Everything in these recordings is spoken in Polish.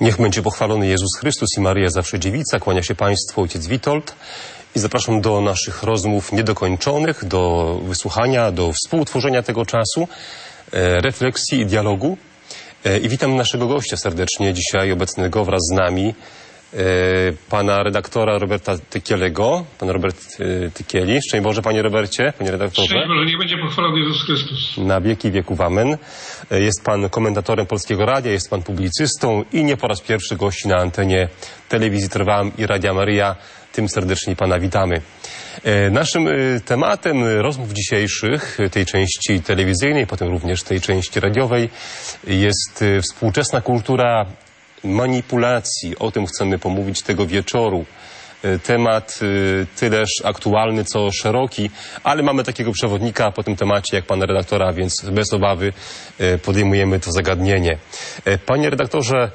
Niech będzie pochwalony Jezus Chrystus i Maryja zawsze dziewica. Kłania się Państwu ojciec Witold i zapraszam do naszych rozmów niedokończonych, do wysłuchania, do współtworzenia tego czasu, refleksji i dialogu. I witam naszego gościa serdecznie dzisiaj obecnego wraz z nami, pana redaktora Roberta Tykielego. Pan Robert Tykieli. Szczęść Boże, panie Robercie, panie redaktorze. Szczęść Boże, niech będzie pochwalony Jezus Chrystus. Na wieki wieków amen. Jest pan komentatorem Polskiego Radia, jest pan publicystą i nie po raz pierwszy gości na antenie telewizji Trwam i Radia Maryja. Tym serdecznie pana witamy. Naszym tematem rozmów dzisiejszych, tej części telewizyjnej, potem również tej części radiowej, jest współczesna kultura manipulacji. O tym chcemy pomówić tego wieczoru. Temat tyleż aktualny, co szeroki, ale mamy takiego przewodnika po tym temacie jak pana redaktora, więc bez obawy podejmujemy to zagadnienie. Panie redaktorze,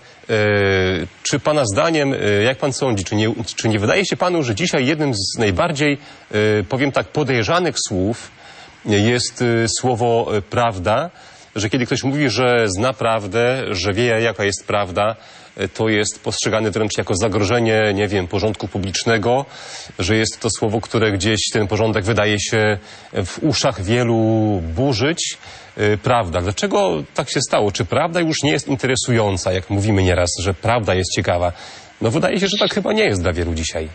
czy pana zdaniem, jak pan sądzi, czy nie wydaje się panu, że dzisiaj jednym z najbardziej, powiem tak, podejrzanych słów jest słowo prawda, że kiedy ktoś mówi, że zna prawdę, że wie jaka jest prawda, to jest postrzegane wręcz jako zagrożenie, nie wiem, porządku publicznego, że jest to słowo, które gdzieś ten porządek wydaje się w uszach wielu burzyć. Prawda. Dlaczego tak się stało? Czy prawda już nie jest interesująca, jak mówimy nieraz, że prawda jest ciekawa? No wydaje się, że tak chyba nie jest dla wielu dzisiaj.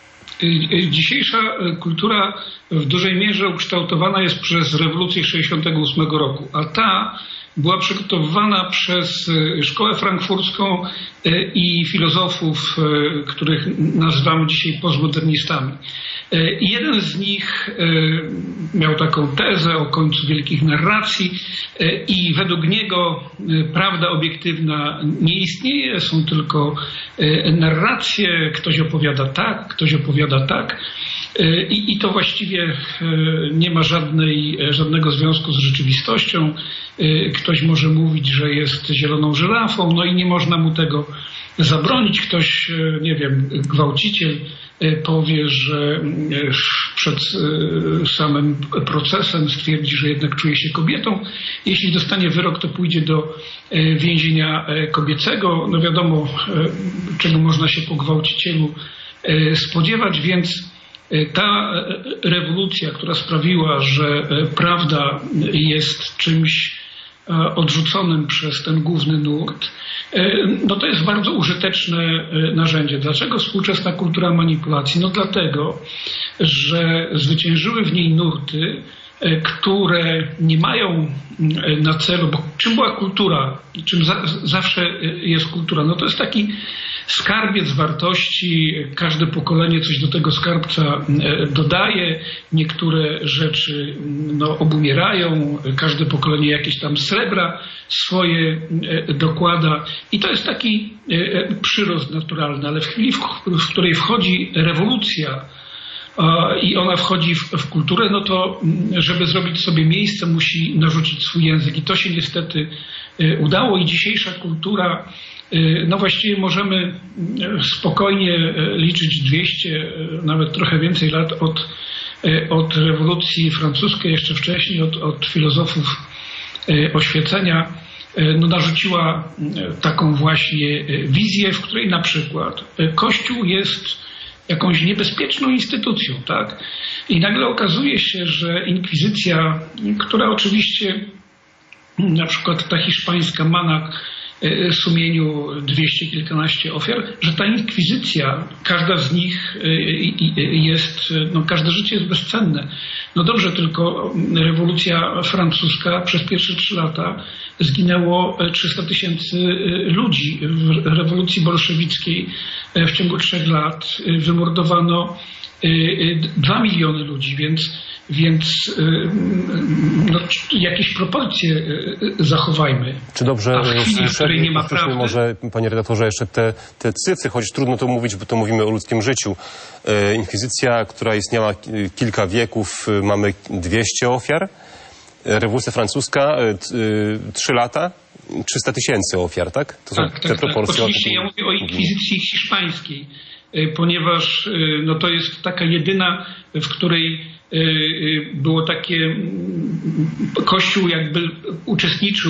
Dzisiejsza kultura w dużej mierze ukształtowana jest przez rewolucję 1968 roku, a ta była przygotowywana przez szkołę frankfurcką i filozofów, których nazywamy dzisiaj postmodernistami. I jeden z nich miał taką tezę o końcu wielkich narracji i według niego prawda obiektywna nie istnieje, są tylko narracje, ktoś opowiada tak, ktoś opowiada tak. I to właściwie nie ma żadnego związku z rzeczywistością. Ktoś może mówić, że jest zieloną żyrafą, no i nie można mu tego zabronić. Ktoś, nie wiem, gwałciciel powie, że przed samym procesem stwierdzi, że jednak czuje się kobietą. Jeśli dostanie wyrok, to pójdzie do więzienia kobiecego. No wiadomo, czego można się po gwałcicielu spodziewać, więc ta rewolucja, która sprawiła, że prawda jest czymś odrzuconym przez ten główny nurt, no to jest bardzo użyteczne narzędzie. Dlaczego współczesna kultura manipulacji? No dlatego, że zwyciężyły w niej nurty, które nie mają na celu, bo czym była kultura, czym zawsze jest kultura? No to jest taki skarbiec wartości, każde pokolenie coś do tego skarbca dodaje, niektóre rzeczy obumierają, każde pokolenie jakieś tam srebra swoje dokłada i to jest taki przyrost naturalny, ale w chwili, w której wchodzi rewolucja, i ona wchodzi w kulturę, no to żeby zrobić sobie miejsce, musi narzucić swój język. I to się niestety udało i dzisiejsza kultura, no właściwie możemy spokojnie liczyć 200, nawet trochę więcej lat od rewolucji francuskiej, jeszcze wcześniej od filozofów oświecenia, no narzuciła taką właśnie wizję, w której na przykład Kościół jest jakąś niebezpieczną instytucją, tak? I nagle okazuje się, że inkwizycja, która oczywiście, na przykład ta hiszpańska ma na sumieniu 200 kilkanaście ofiar, że ta inkwizycja, każda z nich jest, no każde życie jest bezcenne. No dobrze, tylko rewolucja francuska przez pierwsze 3 lata zginęło 300 000 ludzi. W rewolucji bolszewickiej w ciągu 3 lat wymordowano 2 miliony ludzi, więc no, jakieś proporcje zachowajmy. Czy dobrze słyszę, nie ma prawdy. Może, panie redaktorze, jeszcze te cyfry, choć trudno to mówić, bo to mówimy o ludzkim życiu. Inkwizycja, która istniała kilka wieków, mamy 200 ofiar. Rewolucja francuska, 3 lata, 300 000 ofiar, tak? To są te proporcje. Tak. Oczywiście ja mówię o inkwizycji hiszpańskiej, ponieważ no, to jest taka jedyna, w której było takie, Kościół jakby uczestniczył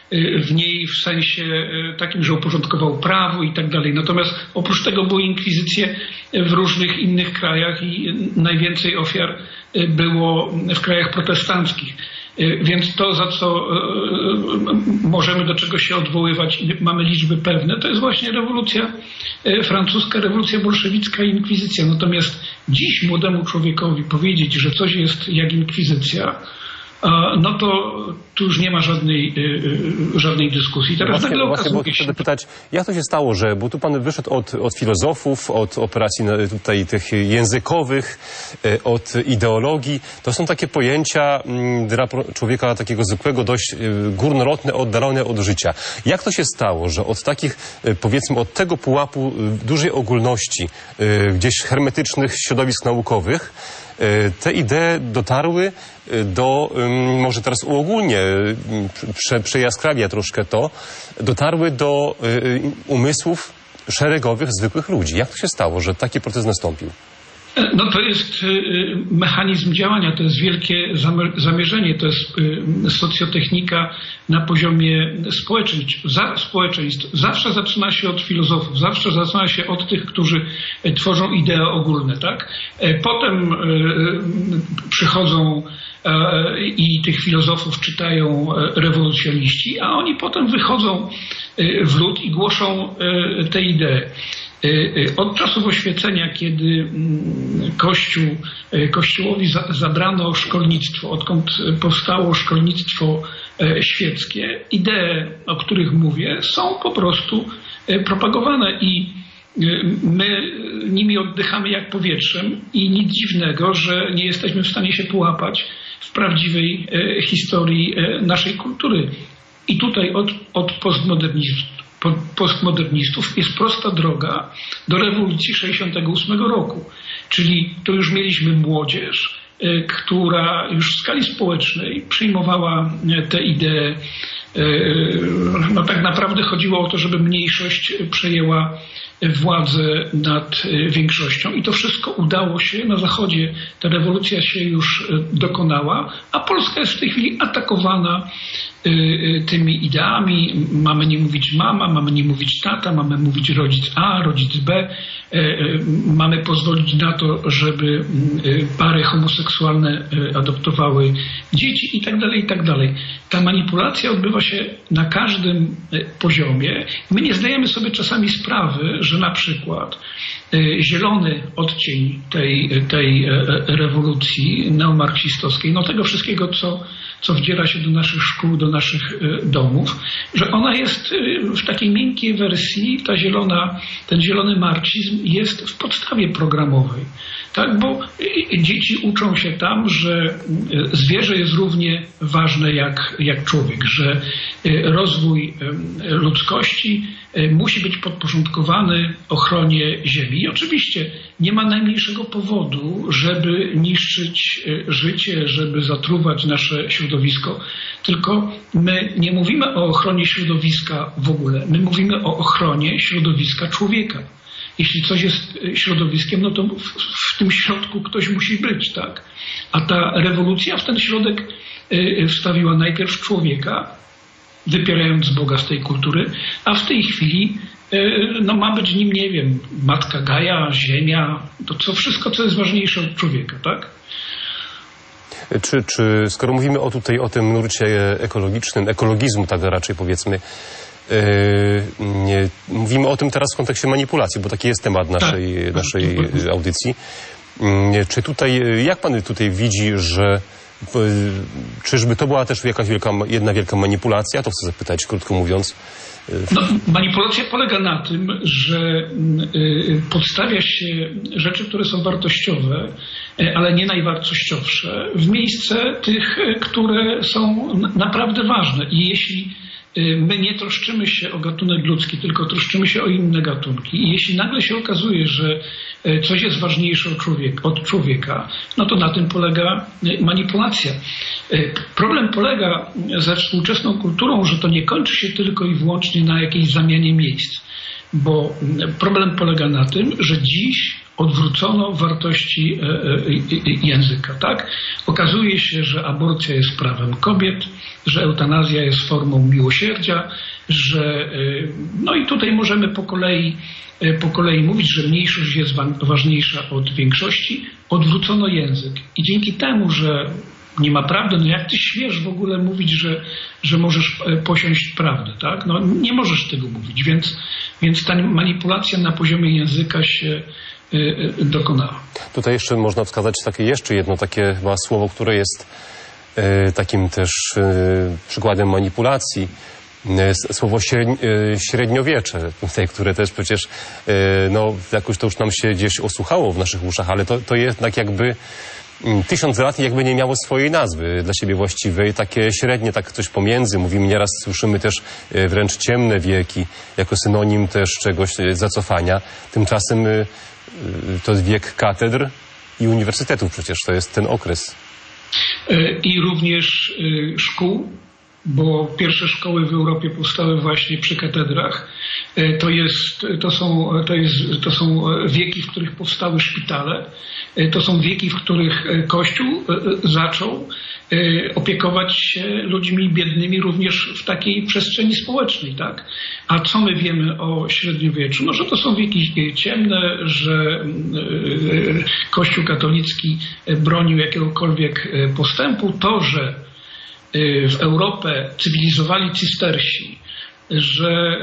w niej w sensie takim, że uporządkował prawo i tak dalej. Natomiast oprócz tego były inkwizycje w różnych innych krajach i najwięcej ofiar było w krajach protestanckich. Więc to, za co możemy do czego się odwoływać i mamy liczby pewne, to jest właśnie rewolucja francuska, rewolucja bolszewicka i inkwizycja. Natomiast dziś młodemu człowiekowi powiedzieć, że coś jest jak inkwizycja, no to tu już nie ma żadnej dyskusji. Teraz właśnie chcę pytać, jak to się stało, bo tu pan wyszedł od filozofów, od operacji tutaj tych językowych, od ideologii. To są takie pojęcia dla człowieka takiego zwykłego dość górnolotne, oddalone od życia. Jak to się stało, że od takich, powiedzmy, od tego pułapu dużej ogólności, gdzieś hermetycznych środowisk naukowych, te idee dotarły do, może teraz uogólnie, przejaskrawia troszkę to, dotarły do umysłów szeregowych, zwykłych ludzi. Jak to się stało, że taki proces nastąpił? No to jest mechanizm działania, to jest wielkie zamierzenie, to jest socjotechnika na poziomie społeczeństw. Zawsze zaczyna się od filozofów, zawsze zaczyna się od tych, którzy tworzą idee ogólne, tak? Potem przychodzą i tych filozofów czytają rewolucjoniści, a oni potem wychodzą w lud i głoszą te idee. Od czasów oświecenia, kiedy Kościołowi zabrano szkolnictwo, odkąd powstało szkolnictwo świeckie, idee, o których mówię, są po prostu propagowane i my nimi oddychamy jak powietrzem i nic dziwnego, że nie jesteśmy w stanie się połapać w prawdziwej historii naszej kultury. I tutaj od postmodernistów jest prosta droga do rewolucji 68 roku. Czyli to już mieliśmy młodzież, która już w skali społecznej przyjmowała te idee. No tak naprawdę chodziło o to, żeby mniejszość przejęła władzę nad większością i to wszystko udało się. Na Zachodzie ta rewolucja się już dokonała, a Polska jest w tej chwili atakowana tymi ideami. Mamy nie mówić mama, mamy nie mówić tata, mamy mówić rodzic A, rodzic B. Mamy pozwolić na to, żeby pary homoseksualne adoptowały dzieci i tak dalej, i tak dalej. Ta manipulacja odbywa się na każdym poziomie. My nie zdajemy sobie czasami sprawy, że na przykład zielony odcień tej rewolucji neomarksistowskiej, no tego wszystkiego, co wdziera się do naszych szkół, do naszych domów, że ona jest w takiej miękkiej wersji, ten zielony marksizm jest w podstawie programowej. Tak, bo dzieci uczą się tam, że zwierzę jest równie ważne jak człowiek, że rozwój ludzkości musi być podporządkowany ochronie ziemi. I oczywiście nie ma najmniejszego powodu, żeby niszczyć życie, żeby zatruwać nasze środowisko. Tylko my nie mówimy o ochronie środowiska w ogóle. My mówimy o ochronie środowiska człowieka. Jeśli coś jest środowiskiem, no to w tym środku ktoś musi być, tak? A ta rewolucja w ten środek wstawiła najpierw człowieka, wypierając Boga z tej kultury, a w tej chwili no ma być nim, nie wiem, matka Gaja, ziemia, to wszystko, co jest ważniejsze od człowieka, tak? Czy skoro mówimy o tym nurcie ekologicznym, ekologizmu tak raczej powiedzmy, mówimy o tym teraz w kontekście manipulacji, bo taki jest temat naszej audycji. Czy tutaj, jak pan tutaj widzi, że czyżby to była też jedna wielka manipulacja? To chcę zapytać, krótko mówiąc. No, manipulacja polega na tym, że podstawia się rzeczy, które są wartościowe, ale nie najwartościowsze, w miejsce tych, które są naprawdę ważne. I jeśli my nie troszczymy się o gatunek ludzki, tylko troszczymy się o inne gatunki. I jeśli nagle się okazuje, że coś jest ważniejsze od człowieka, no to na tym polega manipulacja. Problem polega ze współczesną kulturą, że to nie kończy się tylko i wyłącznie na jakiejś zamianie miejsc. Bo problem polega na tym, że dziś odwrócono wartości języka, tak? Okazuje się, że aborcja jest prawem kobiet, że eutanazja jest formą miłosierdzia, że no i tutaj możemy po kolei mówić, że mniejszość jest ważniejsza od większości. Odwrócono język i dzięki temu, że nie ma prawdy, no jak ty śmiesz w ogóle mówić, że możesz posiąść prawdę, tak? No nie możesz tego mówić, więc ta manipulacja na poziomie języka się dokonała. Tutaj jeszcze można wskazać jeszcze jedno takie chyba słowo, które jest takim też przykładem manipulacji. Słowo średniowiecze, które też przecież no, jakoś to już nam się gdzieś osłuchało w naszych uszach, ale to jednak jakby 1000 lat jakby nie miało swojej nazwy dla siebie właściwej, takie średnie, tak coś pomiędzy. Mówimy nieraz, słyszymy też wręcz ciemne wieki, jako synonim też czegoś zacofania. Tymczasem to jest wiek katedr i uniwersytetów przecież, to jest ten okres. I również szkół, bo pierwsze szkoły w Europie powstały właśnie przy katedrach. To są wieki, w których powstały szpitale. To są wieki, w których Kościół zaczął opiekować się ludźmi biednymi również w takiej przestrzeni społecznej, tak? A co my wiemy o średniowieczu? No, że to są wieki ciemne, że Kościół katolicki bronił jakiegokolwiek postępu. To, że w Europę cywilizowali cystersi, że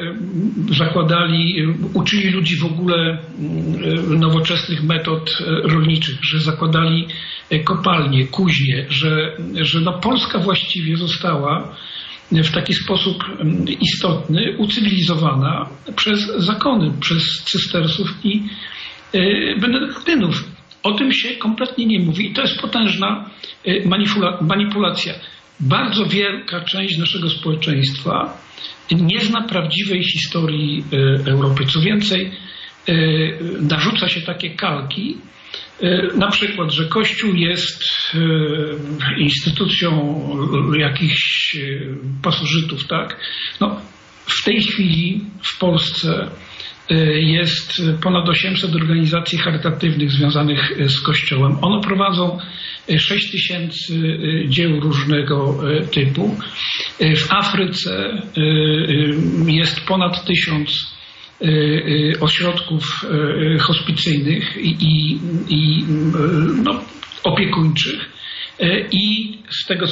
uczyli ludzi w ogóle nowoczesnych metod rolniczych, że zakładali kopalnie, kuźnie, że no Polska właściwie została w taki sposób istotny ucywilizowana przez zakony, przez cystersów i benedyktynów. O tym się kompletnie nie mówi i to jest potężna manipulacja. Bardzo wielka część naszego społeczeństwa nie zna prawdziwej historii Europy. Co więcej, narzuca się takie kalki, na przykład, że Kościół jest instytucją jakichś pasożytów, tak? No, w tej chwili w Polsce jest ponad 800 organizacji charytatywnych związanych z Kościołem. One prowadzą 6000 dzieł różnego typu. W Afryce jest ponad 1000 ośrodków hospicyjnych i no, opiekuńczych. I z tego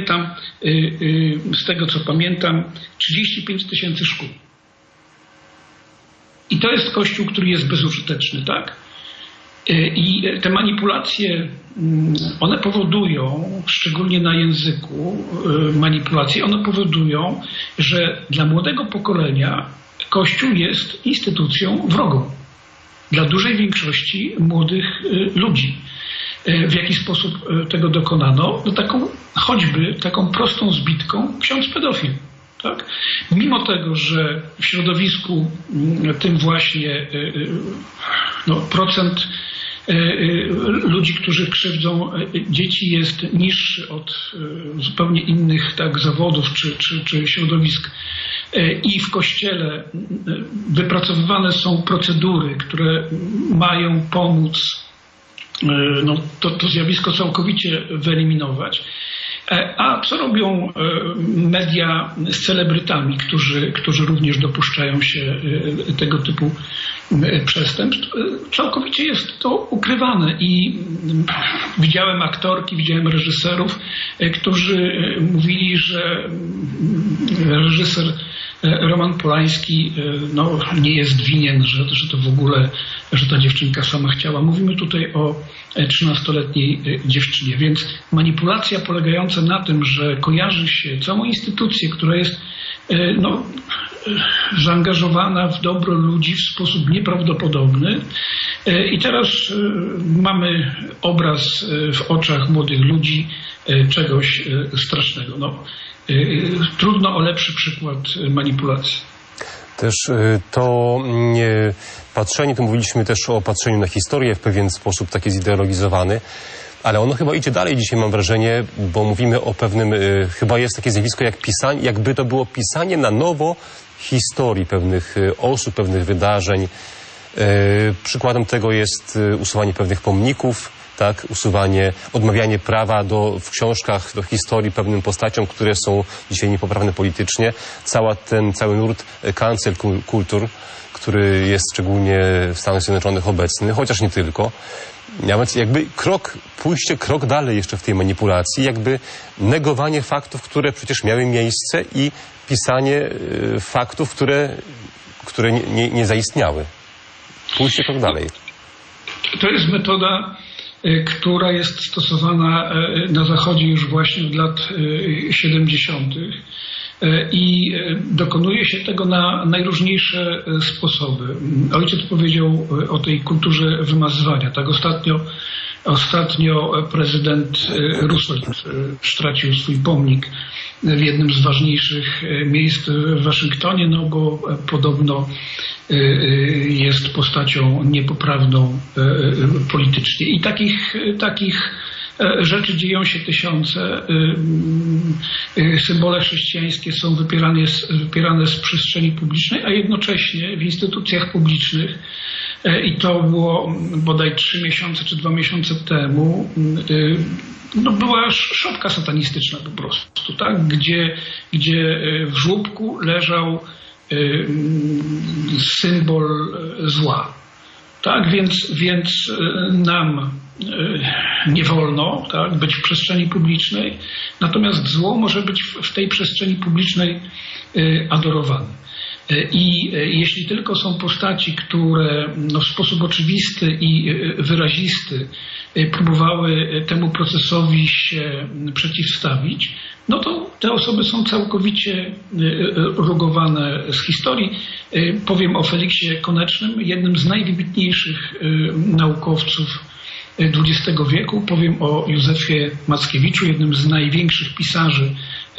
co pamiętam 35 000 szkół. I to jest Kościół, który jest bezużyteczny, tak? I te manipulacje, one powodują, szczególnie na języku manipulacje, one powodują, że dla młodego pokolenia Kościół jest instytucją wrogą. Dla dużej większości młodych ludzi. W jaki sposób tego dokonano? No choćby taką prostą zbitką ksiądz pedofil. Tak? Mimo tego, że w środowisku tym właśnie procent ludzi, którzy krzywdzą dzieci jest niższy od zupełnie innych tak, zawodów czy środowisk i w Kościele wypracowywane są procedury, które mają pomóc to zjawisko całkowicie wyeliminować. A co robią media z celebrytami, którzy również dopuszczają się tego typu przestępstw? Całkowicie jest to ukrywane i widziałem aktorki, widziałem reżyserów, którzy mówili, że reżyser Roman Polański nie jest winien, że to w ogóle, że ta dziewczynka sama chciała. Mówimy tutaj o 13-letniej dziewczynie, więc manipulacja polegająca na tym, że kojarzy się całą instytucję, która jest zaangażowana w dobro ludzi w sposób nieprawdopodobny. I teraz mamy obraz w oczach młodych ludzi czegoś strasznego. Trudno o lepszy przykład manipulacji. Też to patrzenie, tu mówiliśmy też o patrzeniu na historię w pewien sposób taki zideologizowany, ale ono chyba idzie dalej dzisiaj, mam wrażenie, bo mówimy o pewnym, chyba jest takie zjawisko jak pisanie, jakby to było pisanie na nowo historii pewnych osób, pewnych wydarzeń. Przykładem tego jest usuwanie pewnych pomników, tak, odmawianie prawa w książkach do historii pewnym postaciom, które są dzisiaj niepoprawne politycznie. Cały nurt cancel culture, który jest szczególnie w Stanach Zjednoczonych obecny, chociaż nie tylko. Nawet jakby pójście krok dalej jeszcze w tej manipulacji, jakby negowanie faktów, które przecież miały miejsce i pisanie faktów, które nie zaistniały. Pójście krok dalej. To jest metoda, która jest stosowana na Zachodzie już właśnie od lat 70. I dokonuje się tego na najróżniejsze sposoby. Ojciec powiedział o tej kulturze wymazywania. Tak ostatnio prezydent Roosevelt stracił swój pomnik w jednym z ważniejszych miejsc w Waszyngtonie, no bo podobno jest postacią niepoprawną politycznie. I takich rzeczy dzieją się tysiące. Symbole chrześcijańskie są wypierane z przestrzeni publicznej, a jednocześnie w instytucjach publicznych, i to było bodaj 3 miesiące czy 2 miesiące temu, była szopka satanistyczna po prostu, tak? Gdzie w żłóbku leżał symbol zła. Tak, więc nam nie wolno, tak, być w przestrzeni publicznej, natomiast zło może być w tej przestrzeni publicznej adorowane. I jeśli tylko są postaci, które w sposób oczywisty i wyrazisty próbowały temu procesowi się przeciwstawić, no to te osoby są całkowicie rugowane z historii. Powiem o Feliksie Konecznym, jednym z najwybitniejszych naukowców XX wieku. Powiem o Józefie Mackiewiczu, jednym z największych pisarzy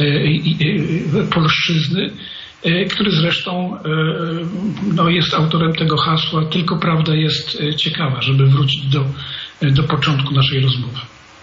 polszczyzny, który zresztą jest autorem tego hasła "Tylko prawda jest ciekawa", żeby wrócić do początku naszej rozmowy.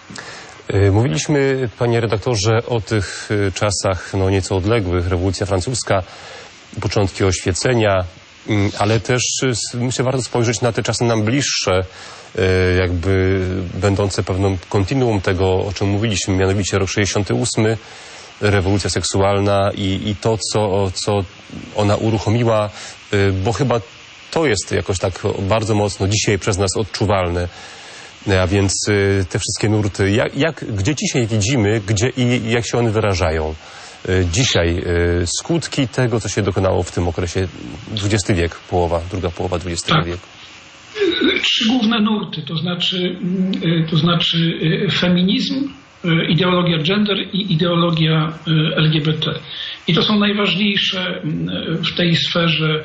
Mówiliśmy, panie redaktorze, o tych czasach nieco odległych, rewolucja francuska, początki oświecenia, ale też myślę, warto spojrzeć na te czasy nam bliższe, jakby będące pewną kontinuum tego, o czym mówiliśmy, mianowicie rok 68, rewolucja seksualna i to, co ona uruchomiła, bo chyba to jest jakoś tak bardzo mocno dzisiaj przez nas odczuwalne. A więc te wszystkie nurty, gdzie dzisiaj widzimy, gdzie i jak się one wyrażają. Dzisiaj skutki tego, co się dokonało w tym okresie, XX wiek, druga połowa XX wieku. 3 główne nurty, to znaczy feminizm, ideologia gender i ideologia LGBT. I to są najważniejsze w tej sferze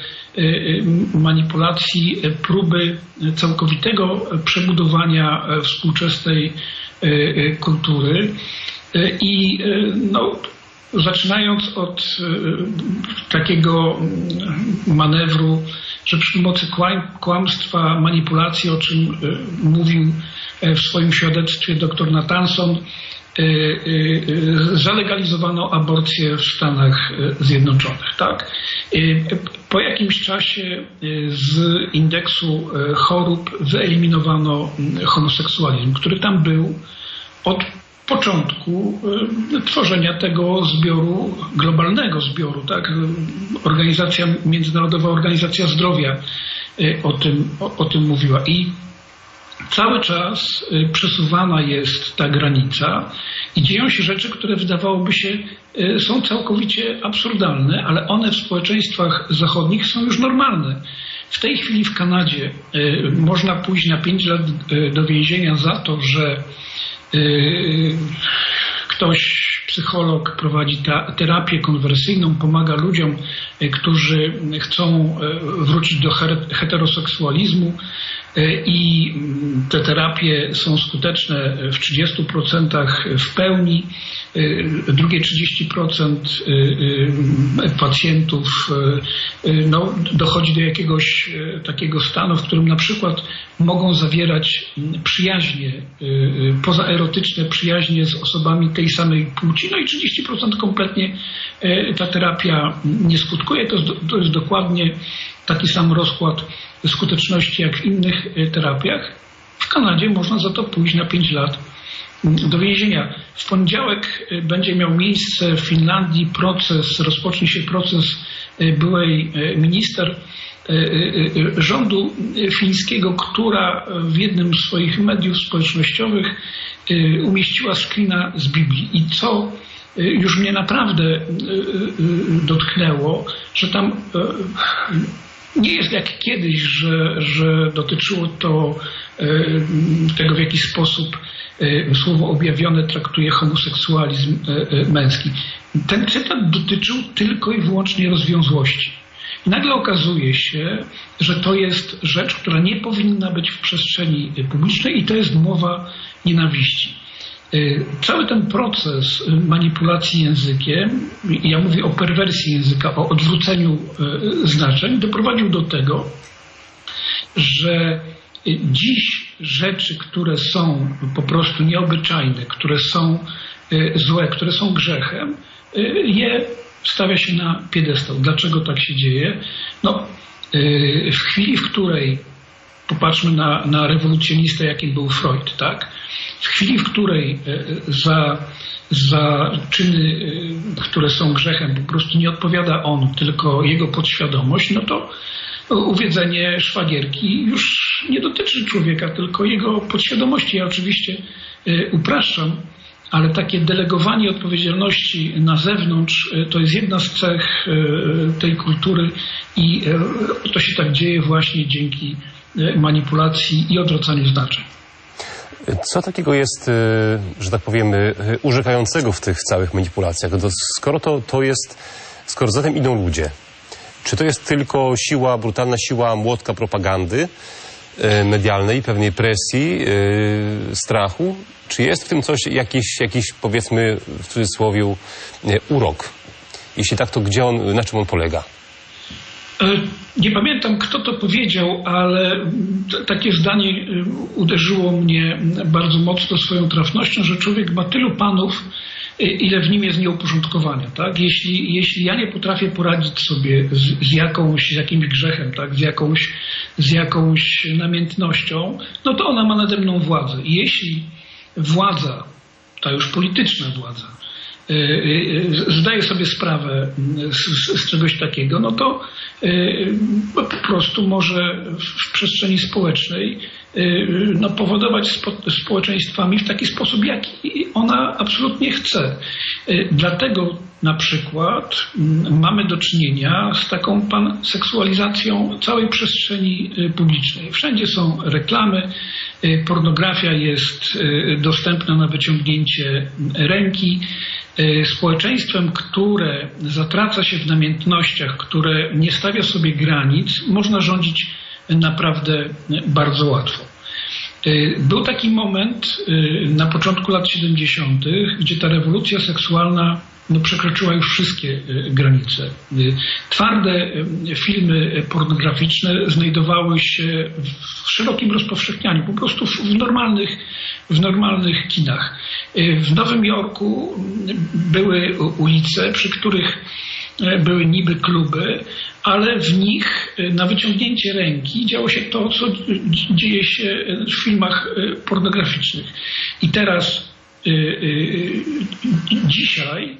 manipulacji próby całkowitego przebudowania współczesnej kultury. I zaczynając od takiego manewru, że przy pomocy kłamstwa, manipulacji, o czym mówił w swoim świadectwie dr Nathanson, zalegalizowano aborcję w Stanach Zjednoczonych. Tak? Po jakimś czasie z indeksu chorób wyeliminowano homoseksualizm, który tam był od początku tworzenia tego zbioru, globalnego zbioru. Tak? Międzynarodowa Organizacja Zdrowia o tym mówiła. I cały czas przesuwana jest ta granica i dzieją się rzeczy, które wydawałoby się są całkowicie absurdalne, ale one w społeczeństwach zachodnich są już normalne. W tej chwili w Kanadzie można pójść na 5 lat do więzienia za to, że ktoś, psycholog, prowadzi terapię konwersyjną, pomaga ludziom, którzy chcą wrócić do heteroseksualizmu, i te terapie są skuteczne w 30% w pełni. Drugie 30% pacjentów dochodzi do jakiegoś takiego stanu, w którym na przykład mogą zawierać przyjaźnie, pozaerotyczne przyjaźnie z osobami tej samej płci, i 30% kompletnie ta terapia nie skutkuje. To jest dokładnie taki sam rozkład skuteczności jak w innych terapiach. W Kanadzie można za to pójść na 5 lat do więzienia. W poniedziałek będzie miał miejsce w Finlandii rozpocznie się proces byłej minister rządu fińskiego, która w jednym z swoich mediów społecznościowych umieściła screena z Biblii. I co już mnie naprawdę dotknęło, że tam nie jest jak kiedyś, że dotyczyło to tego, w jaki sposób słowo objawione traktuje homoseksualizm męski. Ten cytat dotyczył tylko i wyłącznie rozwiązłości. I nagle okazuje się, że to jest rzecz, która nie powinna być w przestrzeni publicznej i to jest mowa nienawiści. Cały ten proces manipulacji językiem, ja mówię o perwersji języka, o odwróceniu znaczeń, doprowadził do tego, że dziś rzeczy, które są po prostu nieobyczajne, które są złe, które są grzechem, je stawia się na piedestał. Dlaczego tak się dzieje? No, w chwili, w której popatrzmy na rewolucjonistę, jakim był Freud, tak? W chwili, w której za czyny, które są grzechem, po prostu nie odpowiada on, tylko jego podświadomość, no to uwiedzenie szwagierki już nie dotyczy człowieka, tylko jego podświadomości. Ja oczywiście upraszczam, ale takie delegowanie odpowiedzialności na zewnątrz to jest jedna z cech tej kultury i to się tak dzieje właśnie dzięki manipulacji i odwracaniu znaczeń. Co takiego jest, że tak powiemy, urzekającego w tych całych manipulacjach? Skoro za tym idą ludzie, czy to jest tylko siła, brutalna siła młotka propagandy medialnej, pewnej presji, strachu? Czy jest w tym coś, jakiś powiedzmy w cudzysłowie urok? Jeśli tak, to na czym on polega? Nie pamiętam, kto to powiedział, ale takie zdanie uderzyło mnie bardzo mocno swoją trafnością, że człowiek ma tylu panów, ile w nim jest nieuporządkowania. Tak? Jeśli ja nie potrafię poradzić sobie z jakimś grzechem, tak? z jakąś namiętnością, no to ona ma nade mną władzę. I jeśli władza, ta już polityczna władza, zdaje sobie sprawę z czegoś takiego, no to po prostu może w przestrzeni społecznej powodować społeczeństwami w taki sposób, jaki ona absolutnie chce. Dlatego na przykład mamy do czynienia z taką panseksualizacją całej przestrzeni publicznej. Wszędzie są reklamy, pornografia jest dostępna na wyciągnięcie ręki. Społeczeństwem, które zatraca się w namiętnościach, które nie stawia sobie granic, można rządzić naprawdę bardzo łatwo. Był taki moment na początku lat 70., gdzie ta rewolucja seksualna przekroczyła już wszystkie granice. Twarde filmy pornograficzne znajdowały się w szerokim rozpowszechnianiu, po prostu w normalnych kinach. W Nowym Jorku były ulice, przy których były niby kluby, ale w nich na wyciągnięcie ręki działo się to, co dzieje się w filmach pornograficznych. I teraz dzisiaj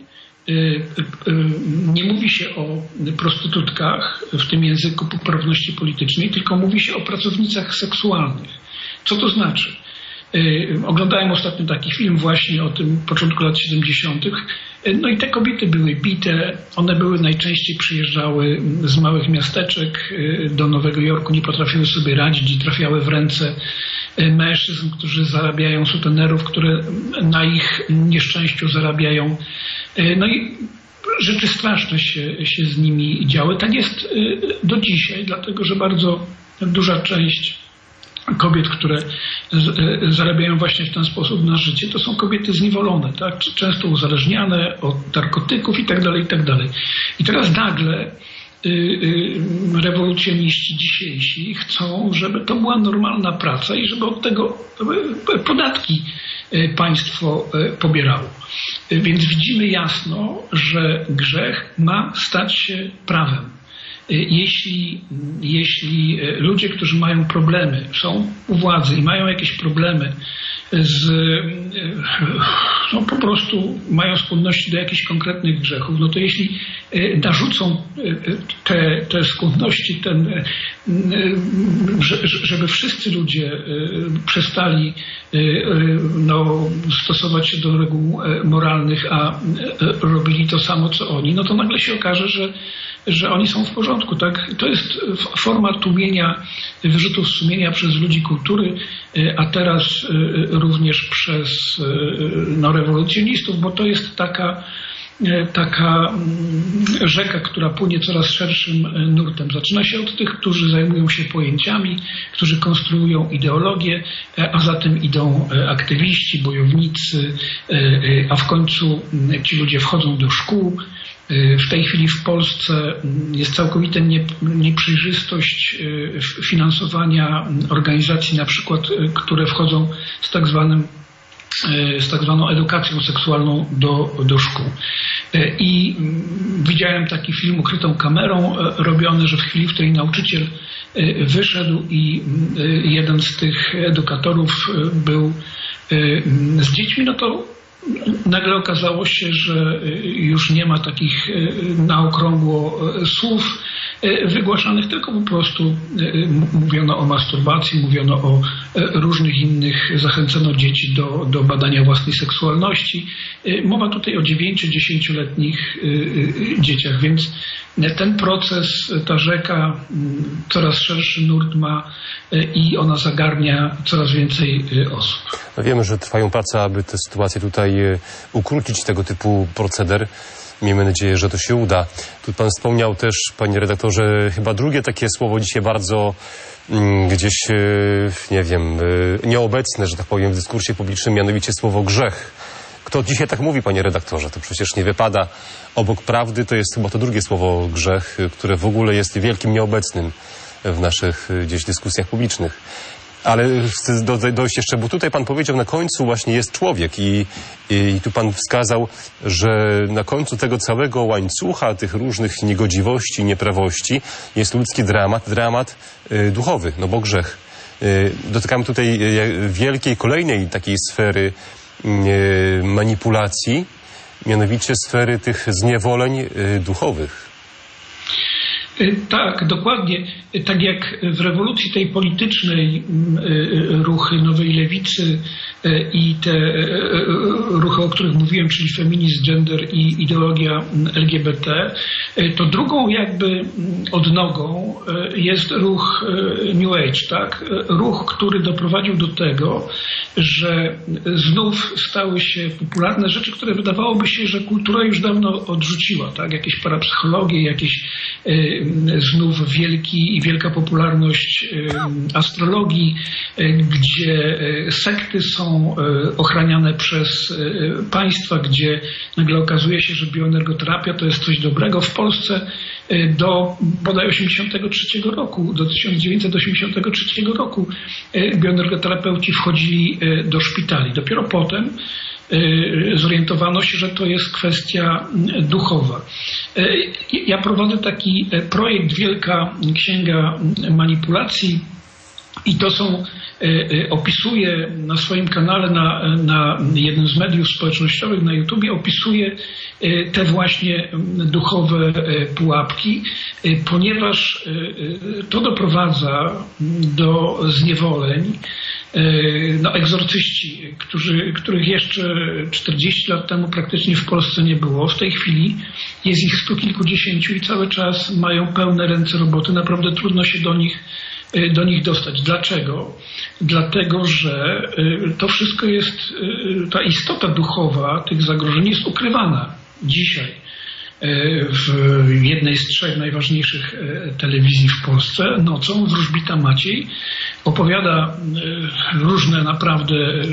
nie mówi się o prostytutkach w tym języku poprawności politycznej, tylko mówi się o pracownicach seksualnych. Co to znaczy? Oglądałem ostatnio taki film właśnie o tym początku lat 70. No i te kobiety były bite, one najczęściej przyjeżdżały z małych miasteczek do Nowego Jorku, nie potrafiły sobie radzić i trafiały w ręce mężczyzn, którzy zarabiają, sutenerów, które na ich nieszczęściu zarabiają. No i rzeczy straszne się z nimi działy. Tak jest do dzisiaj, dlatego że bardzo duża część kobiet, które zarabiają właśnie w ten sposób na życie, to są kobiety zniewolone, tak? Często uzależniane od narkotyków i tak dalej, i tak dalej. I teraz nagle rewolucjoniści dzisiejsi chcą, żeby to była normalna praca i żeby od tego podatki państwo pobierało. Więc widzimy jasno, że grzech ma stać się prawem. jeśli ludzie, którzy mają problemy, są u władzy i mają jakieś problemy po prostu mają skłonności do jakichś konkretnych grzechów, no to jeśli narzucą te skłonności, żeby wszyscy ludzie przestali stosować się do reguł moralnych, a robili to samo co oni, no to nagle się okaże, że oni są w porządku, tak? To jest forma tłumienia wyrzutów sumienia przez ludzi kultury, a teraz również przez rewolucjonistów, bo to jest taka rzeka, która płynie coraz szerszym nurtem. Zaczyna się od tych, którzy zajmują się pojęciami, którzy konstruują ideologię, a za tym idą aktywiści, bojownicy, a w końcu ci ludzie wchodzą do szkół. W tej chwili w Polsce jest całkowita nieprzejrzystość finansowania organizacji, na przykład, które wchodzą z tak zwaną edukacją seksualną do szkół. I widziałem taki film ukrytą kamerą robiony, że w chwili, w której nauczyciel wyszedł i jeden z tych edukatorów był z dziećmi, no to nagle okazało się, że już nie ma takich na okrągło słów wygłaszanych, tylko po prostu mówiono o masturbacji, mówiono o różnych innych, zachęcono dzieci do badania własnej seksualności. Mowa tutaj o 9-10-letnich dzieciach, więc ten proces, ta rzeka coraz szerszy nurt ma i ona zagarnia coraz więcej osób. No wiemy, że trwają prace, aby tę sytuację tutaj ukrócić, tego typu proceder. Miejmy nadzieję, że to się uda. Tu pan wspomniał też, panie redaktorze, chyba drugie takie słowo dzisiaj bardzo gdzieś, nie wiem, nieobecne, że tak powiem, w dyskursie publicznym, mianowicie słowo grzech. Kto dzisiaj tak mówi, panie redaktorze? To przecież nie wypada. Obok prawdy to jest chyba to drugie słowo grzech, które w ogóle jest wielkim nieobecnym w naszych gdzieś dyskusjach publicznych. Ale chcę dojść jeszcze, bo tutaj pan powiedział, na końcu właśnie jest człowiek i tu pan wskazał, że na końcu tego całego łańcucha tych różnych niegodziwości, nieprawości jest ludzki dramat duchowy, no bo grzech. Dotykamy tutaj wielkiej, kolejnej takiej sfery manipulacji, mianowicie sfery tych zniewoleń duchowych. Tak, dokładnie. Tak jak w rewolucji tej politycznej ruchy Nowej Lewicy i te ruchy, o których mówiłem, czyli feminizm, gender i ideologia LGBT, to drugą jakby odnogą jest ruch New Age, tak? Ruch, który doprowadził do tego, że znów stały się popularne rzeczy, które wydawałoby się, że kultura już dawno odrzuciła, tak? Jakieś parapsychologie, jakieś znów wielka popularność astrologii, gdzie sekty są ochraniane przez państwa, gdzie nagle okazuje się, że bioenergoterapia to jest coś dobrego. W Polsce do bodaj 1983 roku, do 1983 roku bioenergoterapeuci wchodzili do szpitali. Dopiero potem zorientowano się, że to jest kwestia duchowa. Ja prowadzę taki projekt Wielka Księga Manipulacji i to opisuję na swoim kanale, na jednym z mediów społecznościowych, na YouTubie, opisuję te właśnie duchowe pułapki, ponieważ to doprowadza do zniewoleń. Egzorcyści, których jeszcze 40 lat temu praktycznie w Polsce nie było. W tej chwili jest ich 100 kilkudziesięciu i cały czas mają pełne ręce roboty. Naprawdę trudno się do nich dostać. Dlaczego? Dlatego, że to wszystko jest, ta istota duchowa tych zagrożeń jest ukrywana dzisiaj. W jednej z 3 najważniejszych telewizji w Polsce nocą wróżbita Maciej opowiada różne naprawdę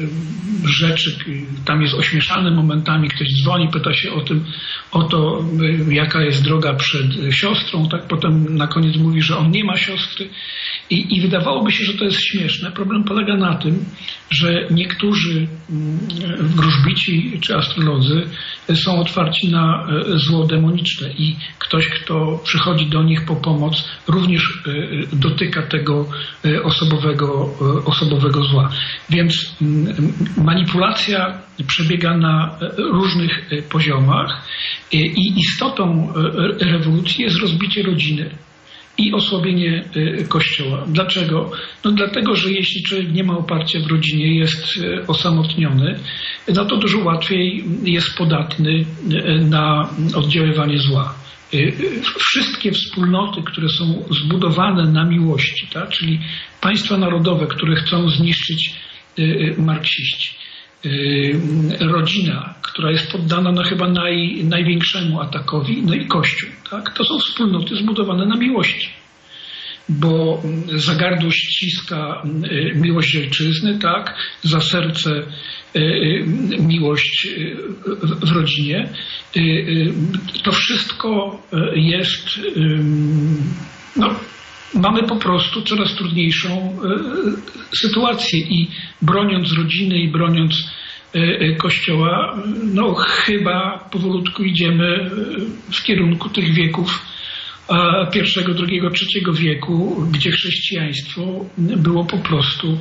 rzeczy, tam jest ośmieszany momentami, ktoś dzwoni, pyta się o to, jaka jest droga przed siostrą, tak, potem na koniec mówi, że on nie ma siostry i wydawałoby się, że to jest śmieszne. Problem polega na tym, że niektórzy wróżbici czy astrolodzy są otwarci na zło demoniczne i ktoś, kto przychodzi do nich po pomoc, również dotyka tego osobowego zła. Więc manipulacja przebiega na różnych poziomach i istotą rewolucji jest rozbicie rodziny i osłabienie Kościoła. Dlaczego? No dlatego, że jeśli człowiek nie ma oparcia w rodzinie, jest osamotniony, no to dużo łatwiej jest podatny na oddziaływanie zła. Wszystkie wspólnoty, które są zbudowane na miłości, tak? Czyli państwa narodowe, które chcą zniszczyć marksiści, rodzina, która jest poddana no chyba największemu atakowi, no i Kościół. Tak? To są wspólnoty zbudowane na miłości, bo za gardło ściska miłość ojczyzny, tak? Za serce miłość w rodzinie. To wszystko jest, no, mamy po prostu coraz trudniejszą sytuację i broniąc rodziny i broniąc Kościoła, no chyba powolutku idziemy w kierunku tych wieków I, II, III wieku, gdzie chrześcijaństwo było po prostu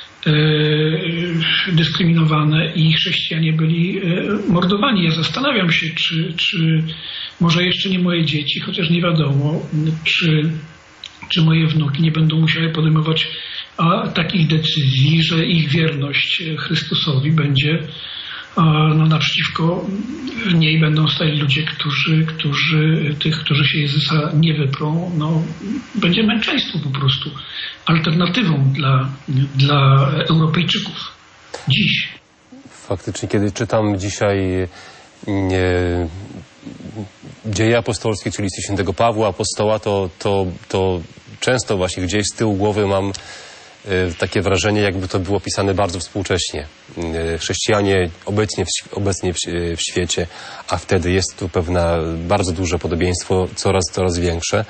dyskryminowane i chrześcijanie byli mordowani. Ja zastanawiam się, czy może jeszcze nie moje dzieci, chociaż nie wiadomo, czy moje wnuki nie będą musiały podejmować takich decyzji, że ich wierność Chrystusowi będzie, no, naprzeciwko niej będą stali ludzie, którzy się Jezusa nie wyprą. No, będzie męczeństwo po prostu alternatywą dla Europejczyków dziś. Faktycznie, kiedy czytam dzisiaj Dzieje apostolskie, czyli listy świętego Pawła, apostoła, to często właśnie gdzieś z tyłu głowy mam takie wrażenie, jakby to było pisane bardzo współcześnie. Chrześcijanie obecnie w świecie, a wtedy jest tu pewne bardzo duże podobieństwo, coraz większe.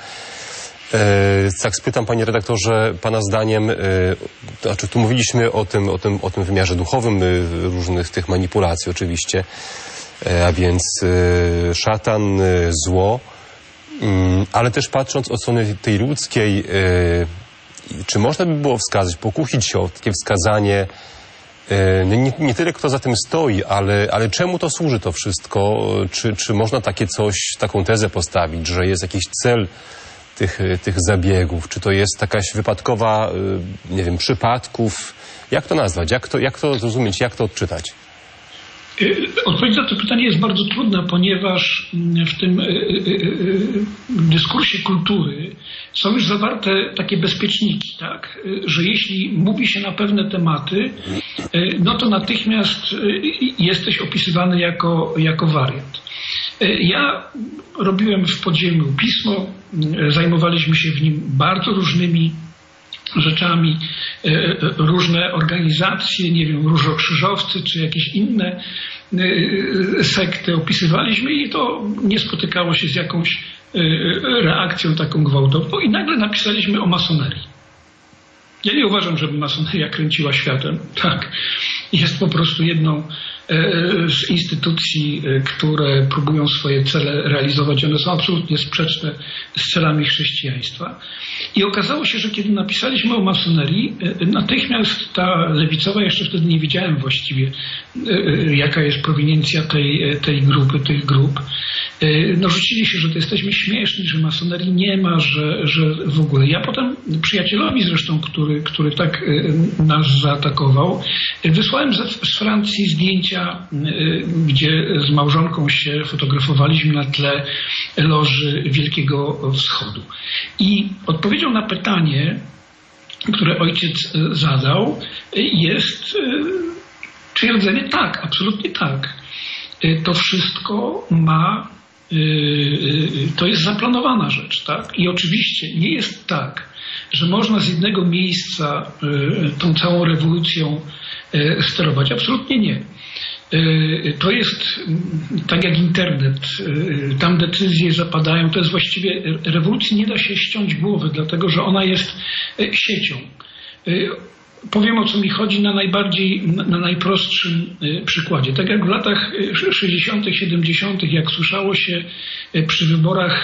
Tak spytam, panie redaktorze, pana zdaniem, znaczy tu mówiliśmy o tym wymiarze duchowym różnych tych manipulacji oczywiście, a więc szatan, zło, ale też patrząc od strony tej ludzkiej, czy można by było wskazać, pokusić się o takie wskazanie, nie tyle kto za tym stoi, ale czemu to służy to wszystko? Czy można taką tezę postawić, że jest jakiś cel tych zabiegów? Czy to jest jakaś wypadkowa, nie wiem, przypadków? Jak to nazwać? Jak to zrozumieć? Jak to odczytać? Odpowiedź na to pytanie jest bardzo trudna, ponieważ w tym dyskursie kultury są już zawarte takie bezpieczniki, tak? Że jeśli mówi się na pewne tematy, no to natychmiast jesteś opisywany jako wariat. Ja robiłem w podziemiu pismo, zajmowaliśmy się w nim bardzo różnymi rzeczami, różne organizacje, nie wiem, różokrzyżowcy czy jakieś inne sekty opisywaliśmy i to nie spotykało się z jakąś reakcją taką gwałtowną i nagle napisaliśmy o masonerii. Ja nie uważam, żeby masoneria kręciła światem. Tak, jest po prostu jedną z instytucji, które próbują swoje cele realizować. One są absolutnie sprzeczne z celami chrześcijaństwa. I okazało się, że kiedy napisaliśmy o masonerii, natychmiast ta lewicowa, jeszcze wtedy nie wiedziałem właściwie, jaka jest prowiniencja tej grupy, tych grup, no rzucili się, że to jesteśmy śmieszni, że masonerii nie ma, że w ogóle. Ja potem przyjacielowi zresztą, który tak nas zaatakował, wysłałem z Francji zdjęcia, gdzie z małżonką się fotografowaliśmy na tle loży Wielkiego Wschodu. I odpowiedzią na pytanie, które ojciec zadał, jest twierdzenie tak, absolutnie tak. To wszystko to jest zaplanowana rzecz, tak? I oczywiście nie jest tak, że można z jednego miejsca tą całą rewolucją sterować. Absolutnie nie. To jest tak jak internet, tam decyzje zapadają, to jest właściwie, rewolucji nie da się ściąć głowy, dlatego że ona jest siecią. Powiem, o co mi chodzi na najprostszym przykładzie. Tak jak w latach 60., 70., jak słyszało się przy wyborach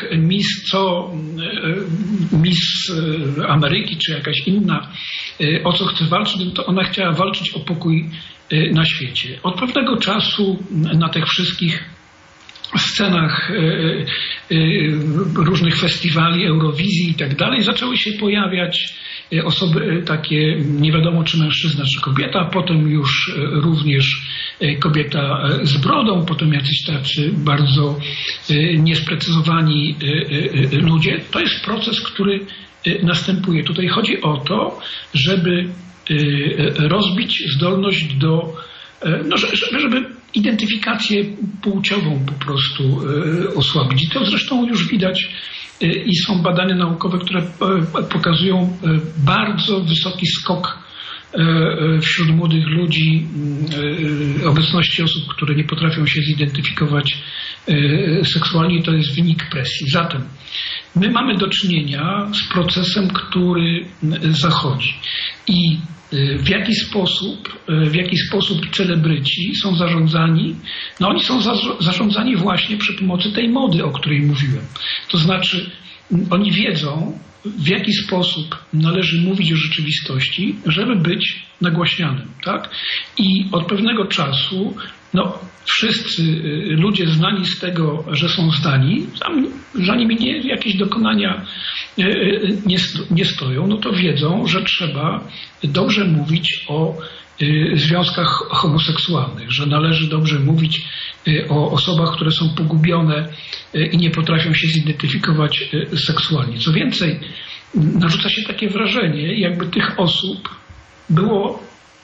Miss Ameryki czy jakaś inna, o co chce walczyć, to ona chciała walczyć o pokój na świecie. Od pewnego czasu na tych wszystkich scenach różnych festiwali, Eurowizji i tak dalej zaczęły się pojawiać osoby takie, nie wiadomo czy mężczyzna, czy kobieta, potem już również kobieta z brodą, potem jacyś tacy bardzo niesprecyzowani ludzie. To jest proces, który następuje. Tutaj chodzi o to, żeby rozbić zdolność do, żeby identyfikację płciową po prostu osłabić. I to zresztą już widać i są badania naukowe, które pokazują bardzo wysoki skok wśród młodych ludzi obecności osób, które nie potrafią się zidentyfikować seksualnie. To jest wynik presji. Zatem my mamy do czynienia z procesem, który zachodzi i w jaki sposób celebryci są zarządzani? No oni są zarządzani właśnie przy pomocy tej mody, o której mówiłem. To znaczy oni wiedzą, w jaki sposób należy mówić o rzeczywistości, żeby być nagłaśnianym, tak? I od pewnego czasu wszyscy ludzie znani z tego, że są zdani, za nimi jakieś dokonania nie stoją, no to wiedzą, że trzeba dobrze mówić o związkach homoseksualnych, że należy dobrze mówić o osobach, które są pogubione i nie potrafią się zidentyfikować seksualnie. Co więcej, narzuca się takie wrażenie, jakby tych osób było,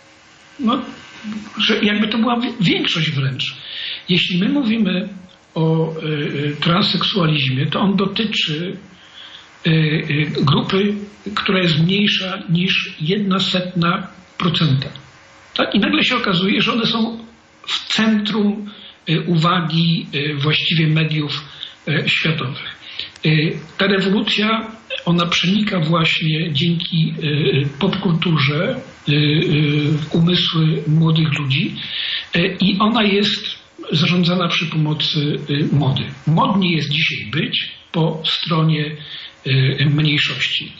że jakby to była większość wręcz. Jeśli my mówimy o transseksualizmie, to on dotyczy grupy, która jest mniejsza niż 0,01%. Tak? I nagle się okazuje, że one są w centrum uwagi właściwie mediów światowych. Ta rewolucja, ona przenika właśnie dzięki popkulturze umysły młodych ludzi i ona jest zarządzana przy pomocy mody. Modnie jest dzisiaj być po stronie mniejszości.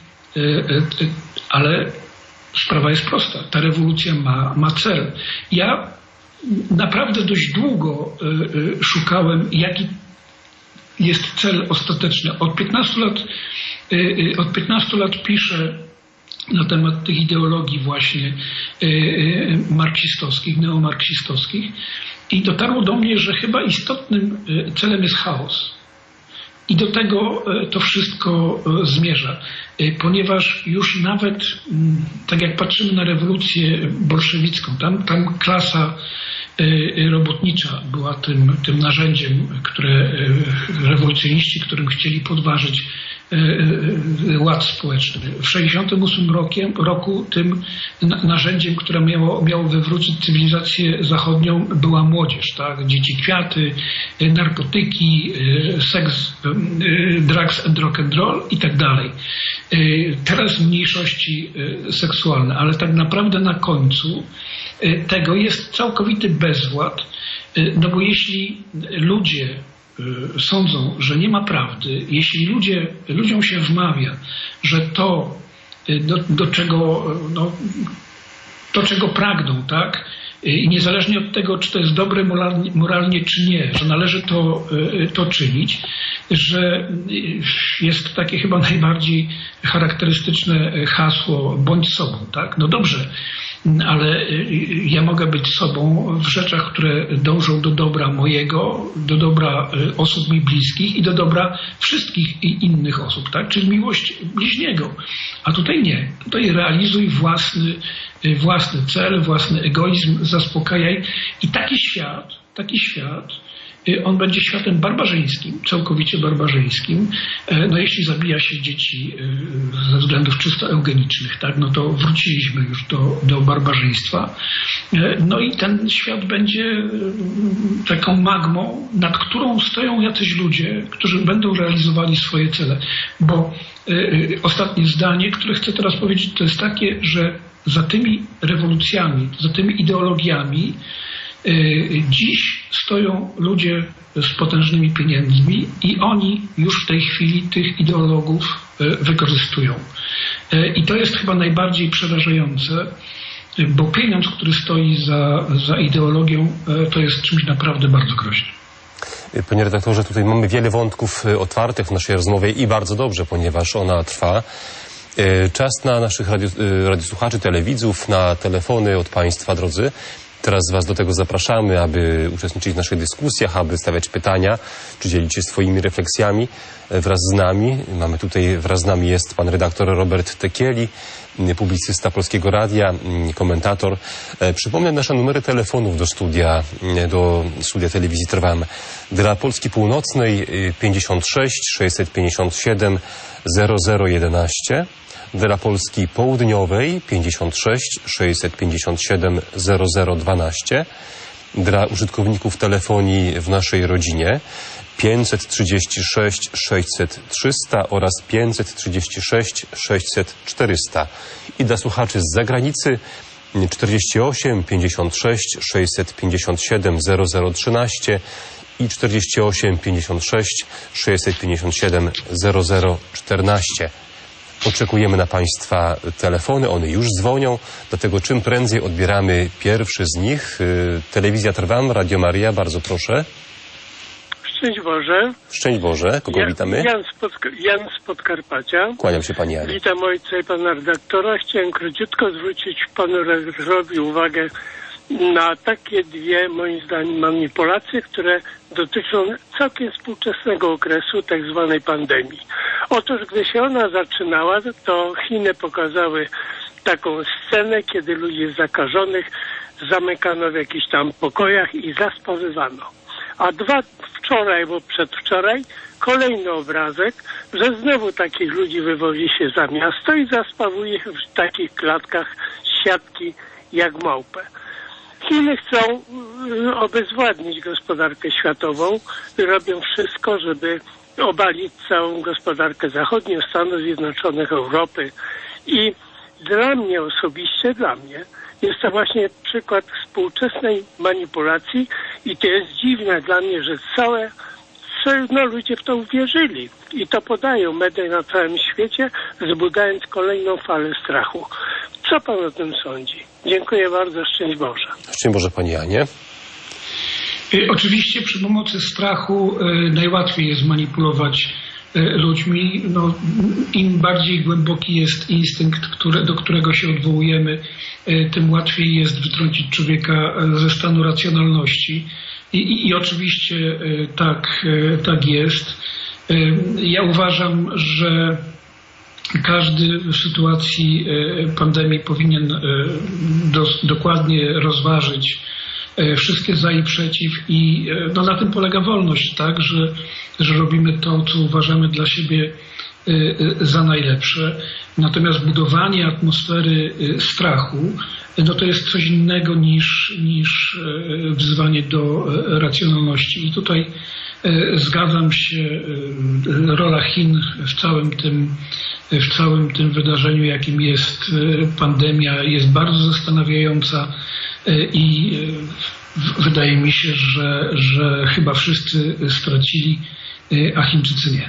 Ale sprawa jest prosta. Ta rewolucja ma cel. Ja naprawdę dość długo szukałem, jaki jest cel ostateczny. Od 15 lat piszę na temat tych ideologii właśnie marksistowskich, neomarksistowskich i dotarło do mnie, że chyba istotnym celem jest chaos. I do tego to wszystko zmierza, ponieważ już nawet, tak jak patrzymy na rewolucję bolszewicką, tam klasa robotnicza była tym narzędziem, które rewolucjoniści, którym chcieli podważyć ład społeczny. W 1968 roku tym narzędziem, które miało wywrócić cywilizację zachodnią, była młodzież. Tak? Dzieci kwiaty, narkotyki, seks, drugs and rock and roll i tak dalej. Teraz mniejszości seksualne, ale tak naprawdę na końcu tego jest całkowity bezwład, no bo jeśli ludzie sądzą, że nie ma prawdy, jeśli ludziom się wmawia, że to, do czego pragną, tak? I niezależnie od tego, czy to jest dobre moralnie, czy nie, że należy to czynić, że jest takie chyba najbardziej charakterystyczne hasło bądź sobą, tak? No dobrze, ale ja mogę być sobą w rzeczach, które dążą do dobra mojego, do dobra osób mi bliskich i do dobra wszystkich innych osób, tak? Czyli miłość bliźniego. A tutaj nie. Tutaj realizuj własny cel, własny egoizm, zaspokajaj. I taki świat on będzie światem barbarzyńskim, całkowicie barbarzyńskim. No jeśli zabija się dzieci ze względów czysto eugenicznych, tak, no to wróciliśmy już do barbarzyństwa. No i ten świat będzie taką magmą, nad którą stoją jacyś ludzie, którzy będą realizowali swoje cele. Bo ostatnie zdanie, które chcę teraz powiedzieć, to jest takie, że za tymi rewolucjami, za tymi ideologiami dziś stoją ludzie z potężnymi pieniędzmi i oni już w tej chwili tych ideologów wykorzystują. I to jest chyba najbardziej przerażające, bo pieniądz, który stoi za ideologią, to jest czymś naprawdę bardzo groźnym. Panie redaktorze, tutaj mamy wiele wątków otwartych w naszej rozmowie i bardzo dobrze, ponieważ ona trwa. Czas na naszych radiosłuchaczy, telewidzów, na telefony od Państwa, drodzy. Teraz Was do tego zapraszamy, aby uczestniczyć w naszych dyskusjach, aby stawiać pytania, czy dzielić się swoimi refleksjami wraz z nami. Mamy tutaj, wraz z nami jest pan redaktor Robert Tekieli, publicysta Polskiego Radia, komentator. Przypomnę nasze numery telefonów do studia telewizji Trwam. Dla Polski Północnej 56 657 0011. Dla Polski Południowej 56 657 0012. Dla użytkowników telefonii w naszej rodzinie 536 600 300 oraz 536 600 400. I dla słuchaczy z zagranicy 48 56 657 0013 i 48 56 657 0014. Oczekujemy na Państwa telefony, one już dzwonią, dlatego czym prędzej odbieramy pierwszy z nich. Telewizja Trwam, Radio Maria, bardzo proszę. Szczęść Boże. Szczęść Boże. Kogo witamy? Jan z Podkarpacia. Kłaniam się Pani Janie. Witam ojca i pana redaktora. Chciałem króciutko zwrócić panu redaktorowi uwagę na takie dwie, moim zdaniem, manipulacje, które dotyczą całkiem współczesnego okresu, tak zwanej pandemii. Otóż, gdy się ona zaczynała, to Chiny pokazały taką scenę, kiedy ludzi zakażonych zamykano w jakichś tam pokojach i zaspawywano. A wczoraj, bo przedwczoraj, kolejny obrazek, że znowu takich ludzi wywozi się za miasto i zaspawuje ich w takich klatkach siatki jak małpę. Chiny chcą obezwładnić gospodarkę światową i robią wszystko, żeby obalić całą gospodarkę zachodnią, Stanów Zjednoczonych, Europy. I dla mnie osobiście, jest to właśnie przykład współczesnej manipulacji i to jest dziwne dla mnie, że ludzie w to uwierzyli i to podają media na całym świecie, wzbudzając kolejną falę strachu. Co pan o tym sądzi? Dziękuję bardzo, szczęść Boże. Szczęść Boże, Pani Janie. Oczywiście przy pomocy strachu najłatwiej jest manipulować ludźmi. No, im bardziej głęboki jest instynkt, do którego się odwołujemy, tym łatwiej jest wytrącić człowieka ze stanu racjonalności. I oczywiście tak jest. Ja uważam, że każdy w sytuacji pandemii powinien dokładnie rozważyć wszystkie za i przeciw i na tym polega wolność, tak, że robimy to, co uważamy dla siebie za najlepsze. Natomiast budowanie atmosfery strachu, to jest coś innego niż wzywanie do racjonalności. I tutaj zgadzam się, rola Chin w całym tym wydarzeniu, jakim jest pandemia, jest bardzo zastanawiająca i wydaje mi się, że chyba wszyscy stracili, a Chińczycy nie.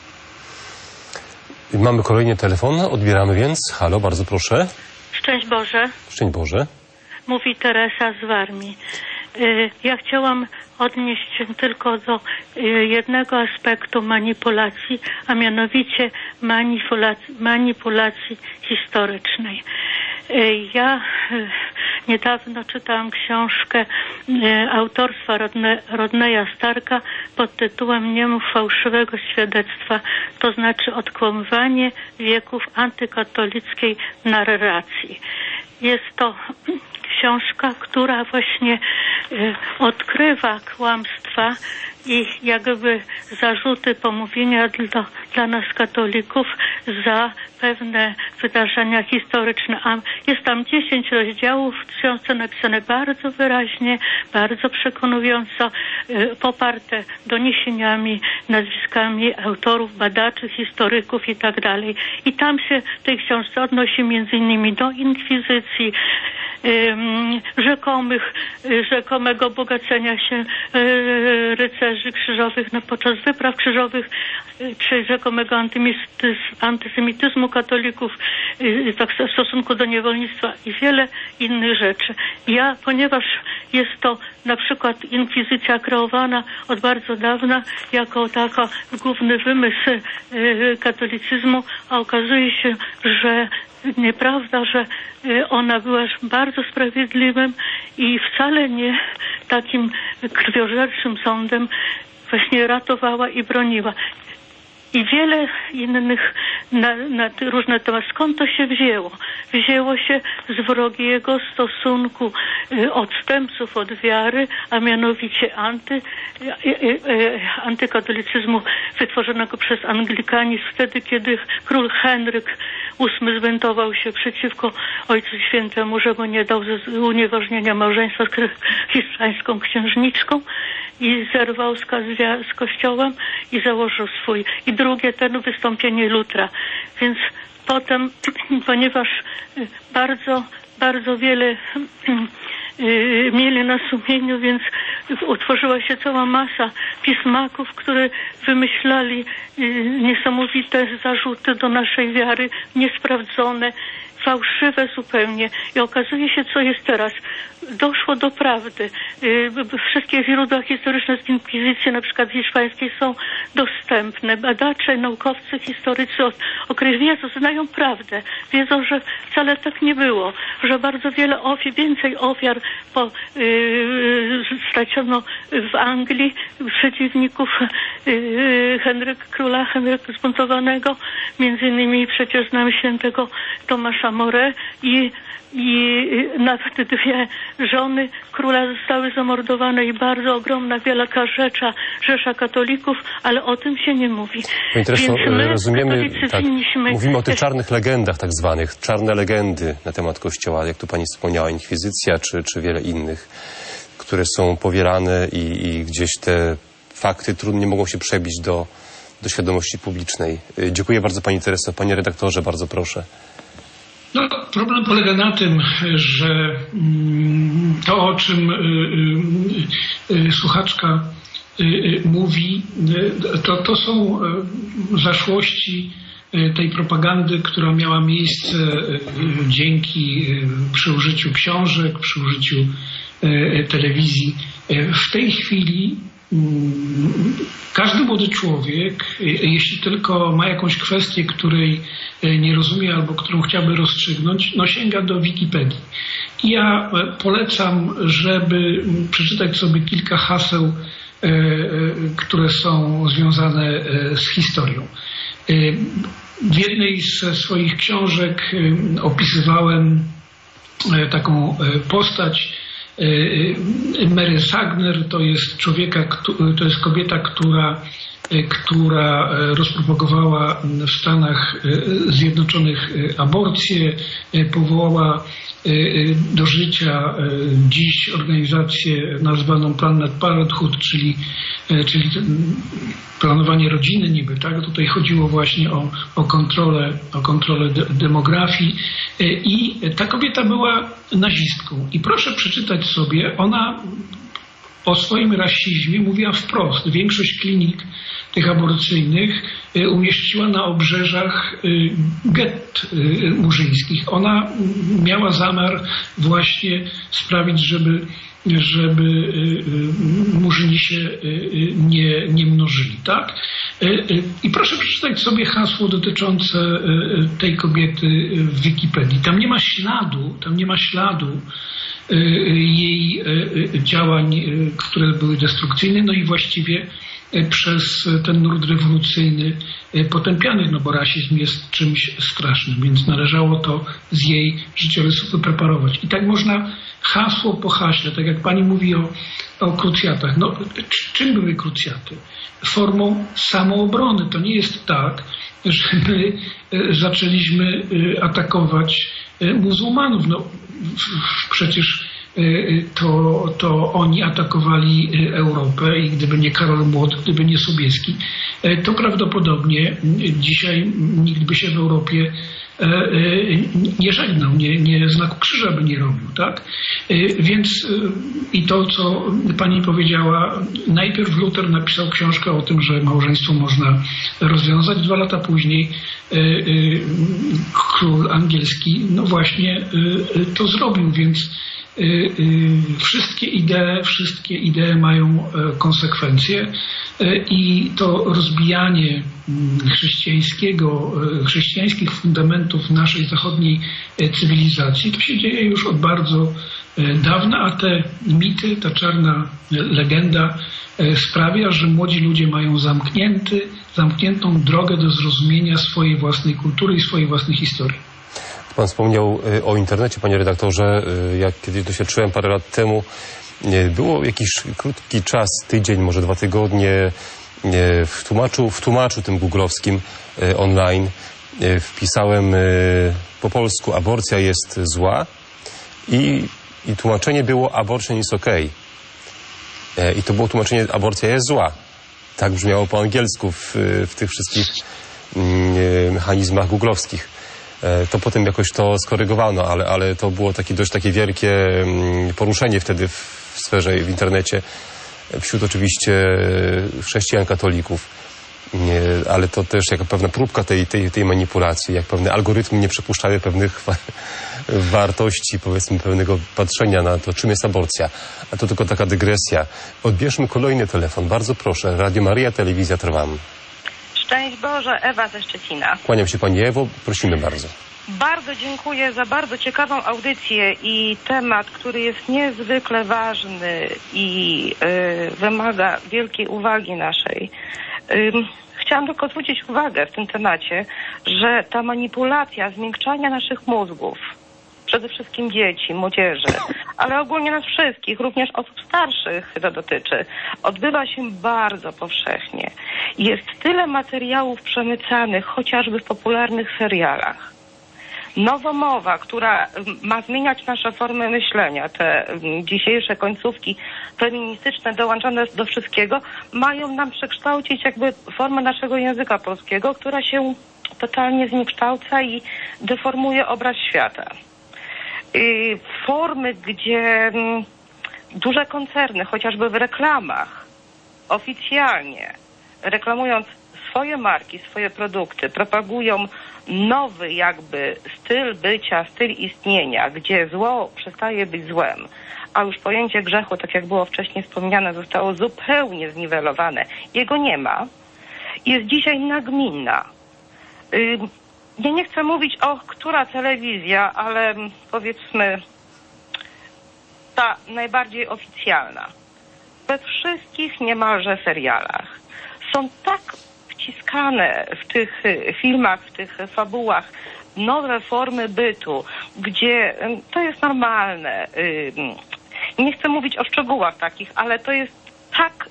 Mamy kolejny telefon, odbieramy więc. Halo, bardzo proszę. Szczęść Boże. Szczęść Boże. Mówi Teresa z Warmii. Ja chciałam odnieść się tylko do jednego aspektu manipulacji, a mianowicie manipulacji historycznej. Ja niedawno czytałam książkę autorstwa Rodneya Starka pod tytułem Nie mów fałszywego świadectwa, to znaczy odkłamywanie wieków antykatolickiej narracji. jest to książka, która właśnie odkrywa kłamstwa i jakby zarzuty, pomówienia dla nas katolików za pewne wydarzenia historyczne. A jest tam 10 rozdziałów w książce napisane bardzo wyraźnie, bardzo przekonująco, poparte doniesieniami, nazwiskami autorów, badaczy, historyków i tak dalej. I tam się w tej książce odnosi między innymi do inkwizycji, rzekomego bogacenia się rycerzy krzyżowych podczas wypraw krzyżowych, czy rzekomego antysemityzmu katolików w stosunku do niewolnictwa i wiele innych rzeczy. Ponieważ jest to na przykład inkwizycja kreowana od bardzo dawna jako taka główny wymysł katolicyzmu, a okazuje się, że nieprawda, że ona była bardzo sprawiedliwym i wcale nie takim krwiożerczym sądem właśnie ratowała i broniła. I wiele innych na różne tematy. Skąd to się wzięło? Wzięło się z wrogiego stosunku odstępców od wiary, a mianowicie antykatolicyzmu wytworzonego przez anglikanizm wtedy, kiedy król Henryk VIII zbuntował się przeciwko Ojcu Świętemu, żeby nie dał unieważnienia małżeństwa z hiszpańską księżniczką i zerwał z kościołem i założył swój. I drugie, wystąpienie Lutra. Więc potem, ponieważ bardzo wiele mieli na sumieniu, więc utworzyła się cała masa pismaków, które wymyślali niesamowite zarzuty do naszej wiary, niesprawdzone, fałszywe zupełnie. I okazuje się, co jest teraz. Doszło do prawdy. Wszystkie źródła historyczne z inkwizycji, na przykład hiszpańskiej, są dostępne. Badacze, naukowcy, historycy wiedzą, znają prawdę. Wiedzą, że wcale tak nie było. Że bardzo wiele więcej ofiar stracono w Anglii przeciwników króla Henryka zbuntowanego. Między innymi przecież znamy świętego Tomasza More i nawet 2 żony króla zostały zamordowane i bardzo ogromna, wielka rzesza katolików, ale o tym się nie mówi. Pani Tereso, rozumiemy, mówimy o tych czarnych legendach tak zwanych, czarne legendy na temat Kościoła, jak tu pani wspomniała, inkwizycja czy wiele innych, które są powielane i gdzieś te fakty trudnie mogą się przebić do świadomości publicznej. Dziękuję bardzo pani Tereso. Panie redaktorze, bardzo proszę. No, problem polega na tym, że to, o czym słuchaczka mówi, to są zaszłości tej propagandy, która miała miejsce przy użyciu książek, przy użyciu telewizji. W tej chwili każdy młody człowiek, jeśli tylko ma jakąś kwestię, której nie rozumie albo którą chciałby rozstrzygnąć, sięga do Wikipedii. I ja polecam, żeby przeczytać sobie kilka haseł, które są związane z historią. W jednej ze swoich książek opisywałem taką postać. Mary Sagner to jest kobieta, która rozpropagowała w Stanach Zjednoczonych aborcję, powołała do życia dziś organizację nazwaną Planned Parenthood, czyli planowanie rodziny niby, tak? Tutaj chodziło właśnie o kontrolę demografii i ta kobieta była nazistką. I proszę przeczytać sobie, ona o swoim rasizmie mówiła wprost. Większość klinik tych aborcyjnych umieściła na obrzeżach gett murzyńskich. Ona miała zamiar właśnie sprawić, żeby murzyni się nie mnożyli, tak? I proszę przeczytać sobie hasło dotyczące tej kobiety w Wikipedii. Tam nie ma śladu jej działań, które były destrukcyjne, no i właściwie przez ten nurt rewolucyjny potępiany, no bo rasizm jest czymś strasznym, więc należało to z jej życiorysu wypreparować. I tak można hasło po haśle, tak jak pani mówi o krucjatach. No, czym były krucjaty? Formą samoobrony. To nie jest tak, że my zaczęliśmy atakować muzułmanów. No, przecież to oni atakowali Europę i gdyby nie Karol Młot, gdyby nie Sobieski, to prawdopodobnie dzisiaj nikt by się w Europie nie żegnał, nie znaku krzyża by nie robił, tak? Więc i to, co pani powiedziała, najpierw Luter napisał książkę o tym, że małżeństwo można rozwiązać, 2 lata później król angielski, no właśnie to zrobił, więc wszystkie idee mają konsekwencje i to rozbijanie chrześcijańskich fundamentów naszej zachodniej cywilizacji to się dzieje już od bardzo dawna, a te mity, ta czarna legenda sprawia, że młodzi ludzie mają zamkniętą drogę do zrozumienia swojej własnej kultury i swojej własnej historii. Pan wspomniał o internecie, panie redaktorze. Jak kiedyś doświadczyłem parę lat temu, było jakiś krótki czas, tydzień, może 2 tygodnie, w tłumaczu tym googlowskim online wpisałem po polsku aborcja jest zła i tłumaczenie było abortion is okay. I to było tłumaczenie aborcja jest zła. Tak brzmiało po angielsku w tych wszystkich mechanizmach googlowskich. To potem jakoś to skorygowano, ale to było dość takie wielkie poruszenie wtedy w sferze, w internecie, wśród oczywiście chrześcijan, katolików. Ale to też jako pewna próbka tej manipulacji, jak pewne algorytmy nie przepuszczały pewnych wartości, powiedzmy pewnego patrzenia na to, czym jest aborcja. A to tylko taka dygresja. Odbierzmy kolejny telefon. Bardzo proszę. Radio Maryja, telewizja Trwam. Szczęść Boże, Ewa ze Szczecina. Kłaniam się pani Ewo, prosimy bardzo. Bardzo dziękuję za bardzo ciekawą audycję i temat, który jest niezwykle ważny i wymaga wielkiej uwagi naszej. Chciałam tylko zwrócić uwagę w tym temacie, że ta manipulacja zmiękczania naszych mózgów, przede wszystkim dzieci, młodzieży, ale ogólnie nas wszystkich, również osób starszych to dotyczy, odbywa się bardzo powszechnie. Jest tyle materiałów przemycanych, chociażby w popularnych serialach. Nowomowa, która ma zmieniać nasze formy myślenia, te dzisiejsze końcówki feministyczne dołączone do wszystkiego, mają nam przekształcić jakby formę naszego języka polskiego, która się totalnie zniekształca i deformuje obraz świata. Formy, gdzie duże koncerny, chociażby w reklamach, oficjalnie reklamując swoje marki, swoje produkty, propagują nowy jakby styl bycia, styl istnienia, gdzie zło przestaje być złem, a już pojęcie grzechu, tak jak było wcześniej wspomniane, zostało zupełnie zniwelowane. Jego nie ma. Jest dzisiaj nagminna. Ja nie chcę mówić która telewizja, ale powiedzmy ta najbardziej oficjalna. We wszystkich niemalże serialach są tak wciskane w tych filmach, w tych fabułach nowe formy bytu, gdzie to jest normalne. Nie chcę mówić o szczegółach takich, ale to jest tak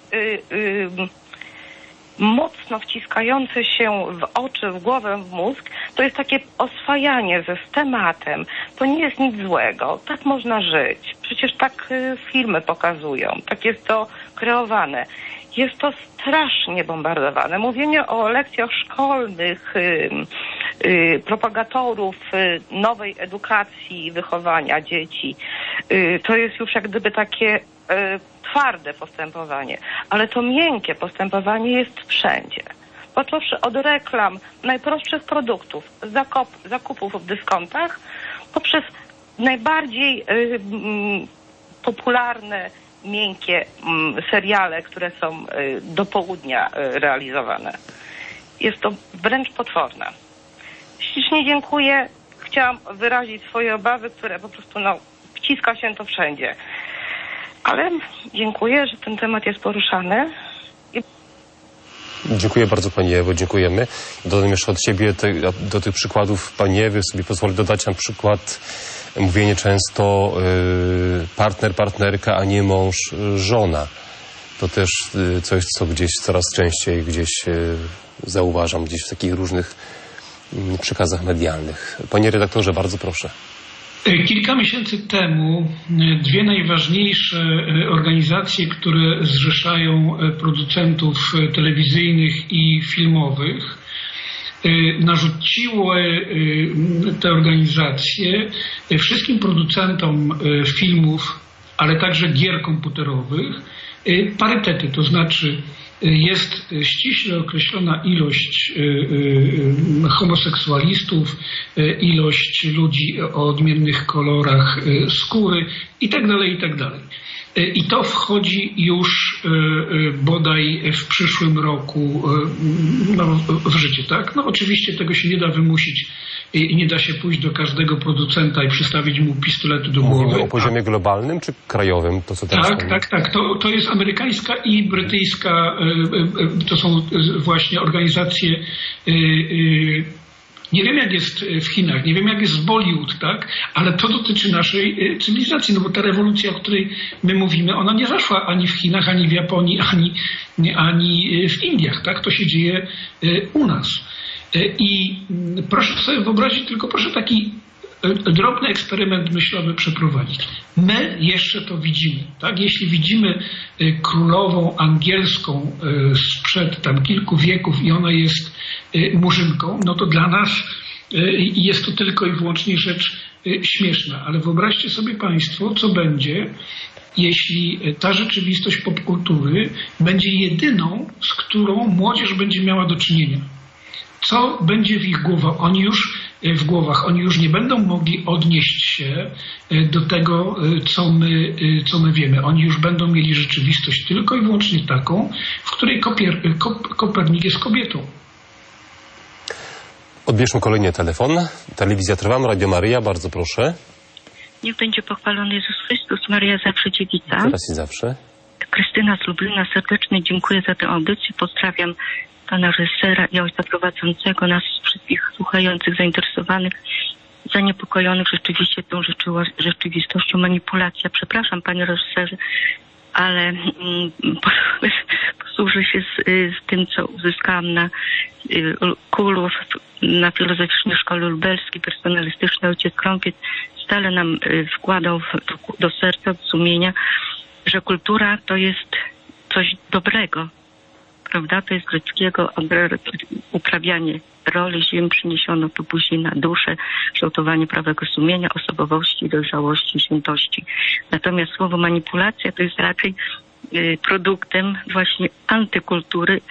mocno wciskające się w oczy, w głowę, w mózg, to jest takie oswajanie z tematem. To nie jest nic złego. Tak można żyć. Przecież tak filmy pokazują. Tak jest to kreowane. Jest to strasznie bombardowane. Mówienie o lekcjach szkolnych, propagatorów nowej edukacji, wychowania dzieci, to jest już jak gdyby takie twarde postępowanie, ale to miękkie postępowanie jest wszędzie. Począwszy od reklam najprostszych produktów, zakupów w dyskontach, poprzez najbardziej popularne, miękkie seriale, które są do południa realizowane. Jest to wręcz potworne. Ślicznie dziękuję. Chciałam wyrazić swoje obawy, które po prostu wciska się to wszędzie. Ale dziękuję, że ten temat jest poruszany. Dziękuję bardzo Pani Ewo, dziękujemy. Dodam jeszcze od siebie do tych przykładów Pani Ewy sobie pozwolę dodać na przykład mówienie często partner, partnerka, a nie mąż, żona. To też coś, co gdzieś coraz częściej zauważam gdzieś w takich różnych przekazach medialnych. Panie redaktorze, bardzo proszę. Kilka miesięcy temu dwie najważniejsze organizacje, które zrzeszają producentów telewizyjnych i filmowych, narzuciły te organizacje wszystkim producentom filmów, ale także gier komputerowych parytety, to znaczy jest ściśle określona ilość homoseksualistów, ilość ludzi o odmiennych kolorach skóry itd. I to wchodzi już bodaj w przyszłym roku w życie, tak? No oczywiście tego się nie da wymusić i nie da się pójść do każdego producenta i przystawić mu pistoletu do głowy. Mówimy o poziomie globalnym czy krajowym? To, co teraz tak. To jest amerykańska i brytyjska, to są właśnie organizacje. Nie wiem, jak jest w Chinach, nie wiem, jak jest w Bollywood, tak? Ale to dotyczy naszej cywilizacji, no bo ta rewolucja, o której my mówimy, ona nie zaszła ani w Chinach, ani w Japonii, ani w Indiach, tak? To się dzieje u nas. I proszę sobie wyobrazić, tylko proszę taki drobny eksperyment myślowy przeprowadzić. My jeszcze to widzimy, tak? Jeśli widzimy królową angielską sprzed tam kilku wieków i ona jest murzynką, no to dla nas jest to tylko i wyłącznie rzecz śmieszna. Ale wyobraźcie sobie Państwo, co będzie, jeśli ta rzeczywistość popkultury będzie jedyną, z którą młodzież będzie miała do czynienia. Co będzie w ich głowach? Oni już nie będą mogli odnieść się do tego, co my wiemy. Oni już będą mieli rzeczywistość tylko i wyłącznie taką, w której Kopernik jest kobietą. Odbierzmy kolejny telefon. Telewizja Trwam, Radio Maryja, bardzo proszę. Niech będzie pochwalony Jezus Chrystus, Maryja zawsze dziewica. Teraz i zawsze. Krystyna z Lublina, serdecznie dziękuję za tę audycję. Pozdrawiam pana reżysera i ojca prowadzącego, nas wszystkich słuchających, zainteresowanych, zaniepokojonych rzeczywiście tą rzeczywistością, manipulacja. Przepraszam, panie reżyserze, ale posłużę się z tym, co uzyskałam na KUL-u, na Filozoficznej Szkole Lubelskiej, personalistyczny ojciec Krąpiec stale nam wkładał do serca, do sumienia, że kultura to jest coś dobrego, prawda? To jest greckiego uprawianie roli, ziemi przyniesiono tu później na duszę, kształtowanie prawego sumienia, osobowości, dojrzałości, świętości. Natomiast słowo manipulacja to jest raczej produktem właśnie antykultury,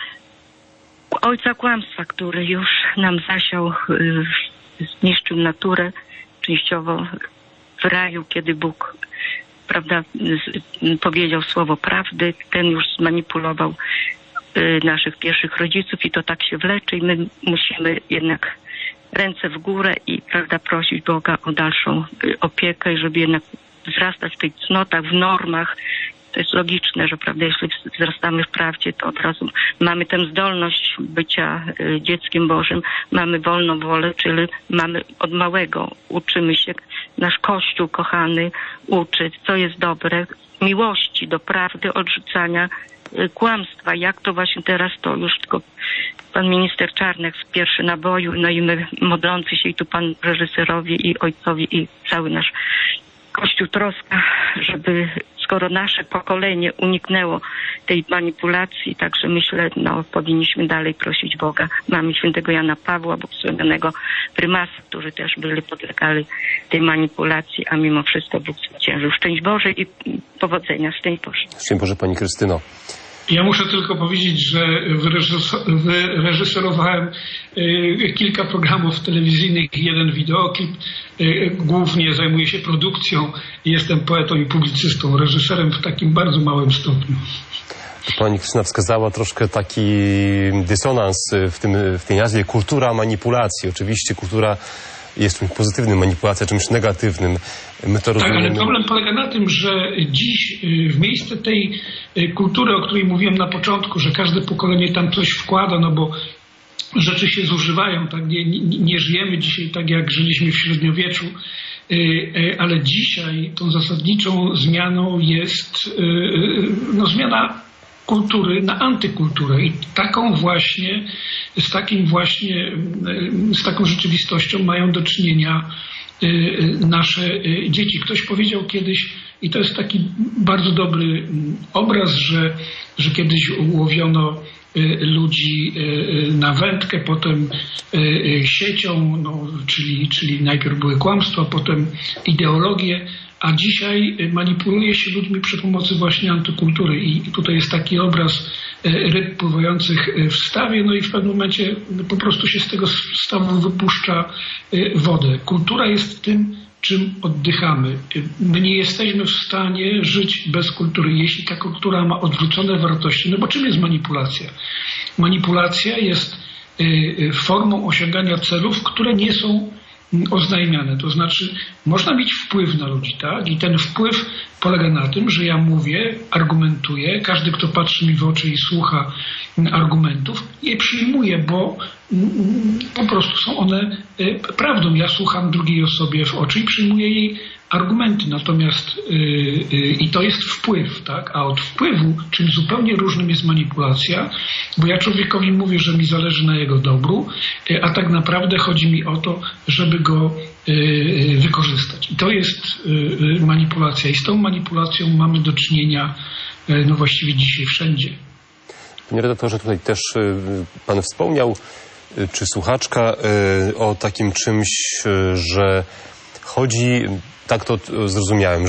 ojca kłamstwa, który już nam zasiał, zniszczył naturę częściowo w raju, kiedy Bóg, prawda, powiedział słowo prawdy, ten już zmanipulował naszych pierwszych rodziców i to tak się wleczy i my musimy jednak ręce w górę i, prawda, prosić Boga o dalszą opiekę, żeby jednak wzrastać w tych cnotach, w normach. To jest logiczne, że, prawda, jeśli wzrastamy w prawdzie, to od razu mamy tę zdolność bycia dzieckiem Bożym, mamy wolną wolę, czyli mamy od małego, uczymy się, nasz Kościół kochany uczy, co jest dobre, miłości do prawdy, odrzucania kłamstwa. Jak to właśnie teraz, to już tylko pan minister Czarnek z pierwszy naboju, no i my modlący się i tu pan reżyserowi i ojcowi i cały nasz Kościół troska, żeby skoro nasze pokolenie uniknęło tej manipulacji, także myślę, no powinniśmy dalej prosić Boga. Mamy świętego Jana Pawła, błogosławionego prymasa, którzy też podlegali tej manipulacji, a mimo wszystko Bóg zwyciężył. Szczęść Boże i powodzenia. Szczęść Boże. Szczęść Boże, pani Krystyno. Ja muszę tylko powiedzieć, że wyreżyserowałem kilka programów telewizyjnych i jeden wideoklip. Głównie zajmuję się produkcją i jestem poetą i publicystą, reżyserem w takim bardzo małym stopniu. Pani Krystyna wskazała troszkę taki dysonans w tej nazwie kultura manipulacji. Oczywiście kultura jest czymś pozytywnym, manipulacja czymś negatywnym. My to rozumiemy. Tak, ale problem polega na tym, że dziś w miejsce tej kultury, o której mówiłem na początku, że każde pokolenie tam coś wkłada, no bo rzeczy się zużywają, tak? Nie żyjemy dzisiaj tak, jak żyliśmy w średniowieczu, ale dzisiaj tą zasadniczą zmianą jest zmiana kultury na antykulturę i z taką rzeczywistością mają do czynienia nasze dzieci. Ktoś powiedział kiedyś, i to jest taki bardzo dobry obraz, że kiedyś ułowiono ludzi na wędkę, potem siecią, czyli najpierw były kłamstwa, potem ideologie, a dzisiaj manipuluje się ludźmi przy pomocy właśnie antykultury. I tutaj jest taki obraz ryb pływających w stawie, no i w pewnym momencie po prostu się z tego stawu wypuszcza wodę. Kultura jest tym, czym oddychamy. My nie jesteśmy w stanie żyć bez kultury. Jeśli ta kultura ma odwrócone wartości, no bo czym jest manipulacja? Manipulacja jest formą osiągania celów, które nie są oznajmiane. To znaczy można mieć wpływ na ludzi, tak? I ten wpływ polega na tym, że ja mówię, argumentuję, każdy, kto patrzy mi w oczy i słucha argumentów, je przyjmuje, bo po prostu są one prawdą. Ja słucham drugiej osobie w oczy i przyjmuję jej argumenty. Natomiast i to jest wpływ, tak? A od wpływu czymś zupełnie różnym jest manipulacja, bo ja człowiekowi mówię, że mi zależy na jego dobru, a tak naprawdę chodzi mi o to, żeby go wykorzystać. I to jest manipulacja. I z tą manipulacją mamy do czynienia właściwie dzisiaj wszędzie. Panie redaktorze, tutaj też pan wspomniał, czy słuchaczka, o takim czymś, że chodzi, tak to zrozumiałem,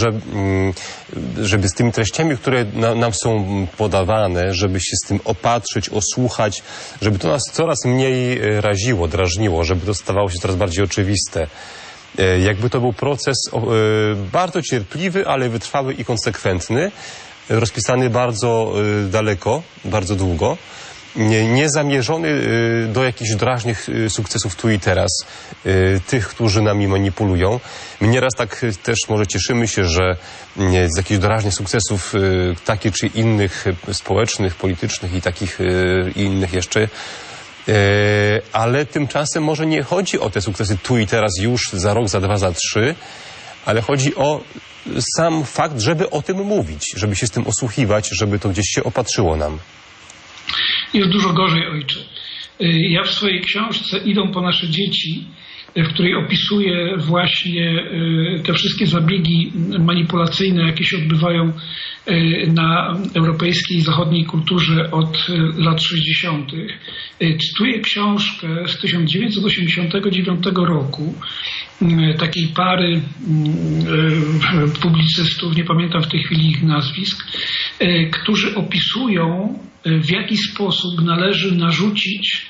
żeby z tymi treściami, które nam są podawane, żeby się z tym opatrzyć, osłuchać, żeby to nas coraz mniej raziło, drażniło, żeby to stawało się coraz bardziej oczywiste. Jakby to był proces bardzo cierpliwy, ale wytrwały i konsekwentny, rozpisany bardzo daleko, bardzo długo, niezamierzony do jakichś drażnych sukcesów tu i teraz tych, którzy nami manipulują. My nieraz tak też może cieszymy się, że z jakichś drażnych sukcesów takich czy innych społecznych, politycznych i takich innych jeszcze, ale tymczasem może nie chodzi o te sukcesy tu i teraz już, za rok, za 2, za 3, ale chodzi o sam fakt, żeby o tym mówić, żeby się z tym osłuchiwać, żeby to gdzieś się opatrzyło nam. Jest dużo gorzej, ojcze. Ja w swojej książce Idą po nasze dzieci, w której opisuję właśnie te wszystkie zabiegi manipulacyjne, jakie się odbywają na europejskiej i zachodniej kulturze od lat 60. Cytuję książkę z 1989 roku takiej pary publicystów, nie pamiętam w tej chwili ich nazwisk, którzy opisują, w jaki sposób należy narzucić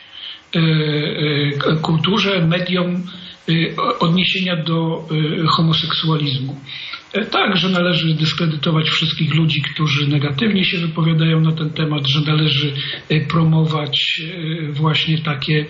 kulturze, mediom odniesienia do homoseksualizmu. Tak, że należy dyskredytować wszystkich ludzi, którzy negatywnie się wypowiadają na ten temat, że należy promować właśnie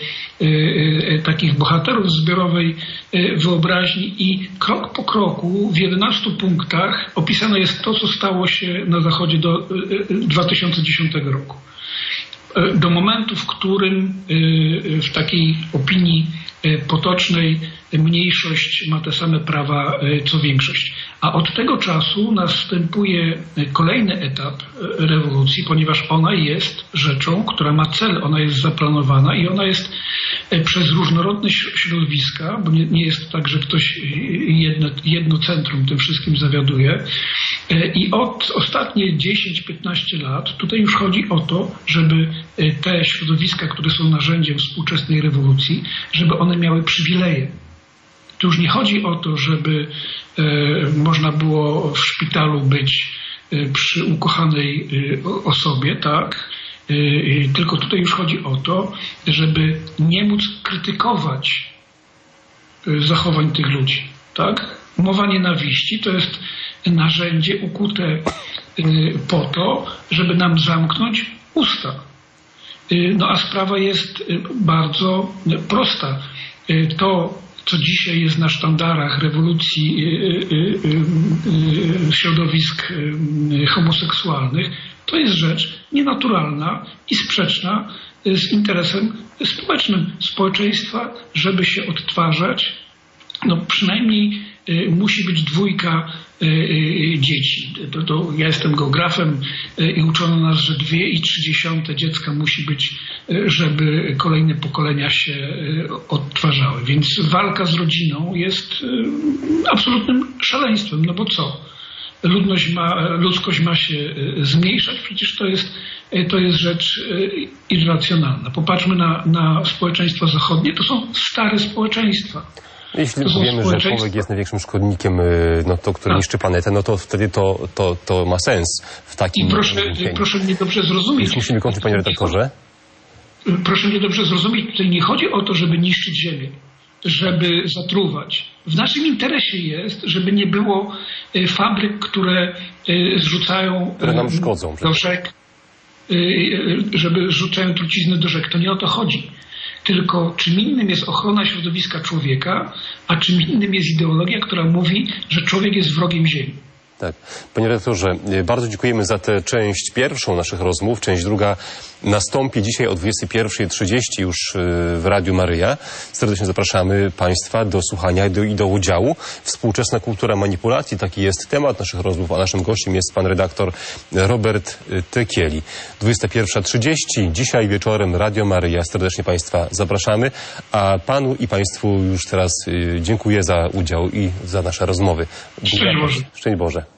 takich bohaterów zbiorowej wyobraźni i krok po kroku w 11 punktach opisane jest to, co stało się na Zachodzie do 2010 roku. Do momentu, w którym w takiej opinii potocznej mniejszość ma te same prawa co większość. A od tego czasu następuje kolejny etap rewolucji, ponieważ ona jest rzeczą, która ma cel, ona jest zaplanowana i ona jest przez różnorodne środowiska, bo nie jest tak, że ktoś jedno centrum tym wszystkim zawiaduje. I od ostatnie 10-15 lat tutaj już chodzi o to, żeby te środowiska, które są narzędziem współczesnej rewolucji, żeby one miały przywileje. Tu już nie chodzi o to, żeby można było w szpitalu być przy ukochanej osobie, tak? Tylko tutaj już chodzi o to, żeby nie móc krytykować zachowań tych ludzi, tak? Mowa nienawiści to jest narzędzie ukute po to, żeby nam zamknąć usta. No a sprawa jest bardzo prosta. To co dzisiaj jest na sztandarach rewolucji środowisk homoseksualnych, to jest rzecz nienaturalna i sprzeczna z interesem społecznym społeczeństwa, żeby się odtwarzać. No przynajmniej musi być 2 dzieci. Ja jestem geografem i uczono nas, że 2,3 dziecka musi być, żeby kolejne pokolenia się odtwarzały. Więc walka z rodziną jest absolutnym szaleństwem. No bo co? Ludzkość ma się zmniejszać? Przecież to jest rzecz irracjonalna. Popatrzmy na społeczeństwa zachodnie. To są stare społeczeństwa. Jeśli wiemy, że człowiek jest największym szkodnikiem, który niszczy planetę, no to wtedy to ma sens w takim... I proszę mnie dobrze zrozumieć. Już musimy kończyć, panie redaktorze. Proszę mnie dobrze zrozumieć. Tutaj nie chodzi o to, żeby niszczyć Ziemię, żeby zatruwać. W naszym interesie jest, żeby nie było fabryk, które zrzucają które nam szkodzą do rzek, żeby zrzucają trucizny do rzek. To nie o to chodzi. Tylko czym innym jest ochrona środowiska człowieka, a czym innym jest ideologia, która mówi, że człowiek jest wrogiem Ziemi. Tak. Panie redaktorze, bardzo dziękujemy za tę część pierwszą naszych rozmów. Część druga nastąpi dzisiaj o 21:30 już w Radiu Maryja. Serdecznie zapraszamy Państwa do słuchania i do udziału. Współczesna kultura manipulacji, taki jest temat naszych rozmów, a naszym gościem jest pan redaktor Robert Tekieli. 21:30, dzisiaj wieczorem Radio Maryja. Serdecznie Państwa zapraszamy, a Panu i Państwu już teraz dziękuję za udział i za nasze rozmowy. Szczęść Boże. Szczęść Boże.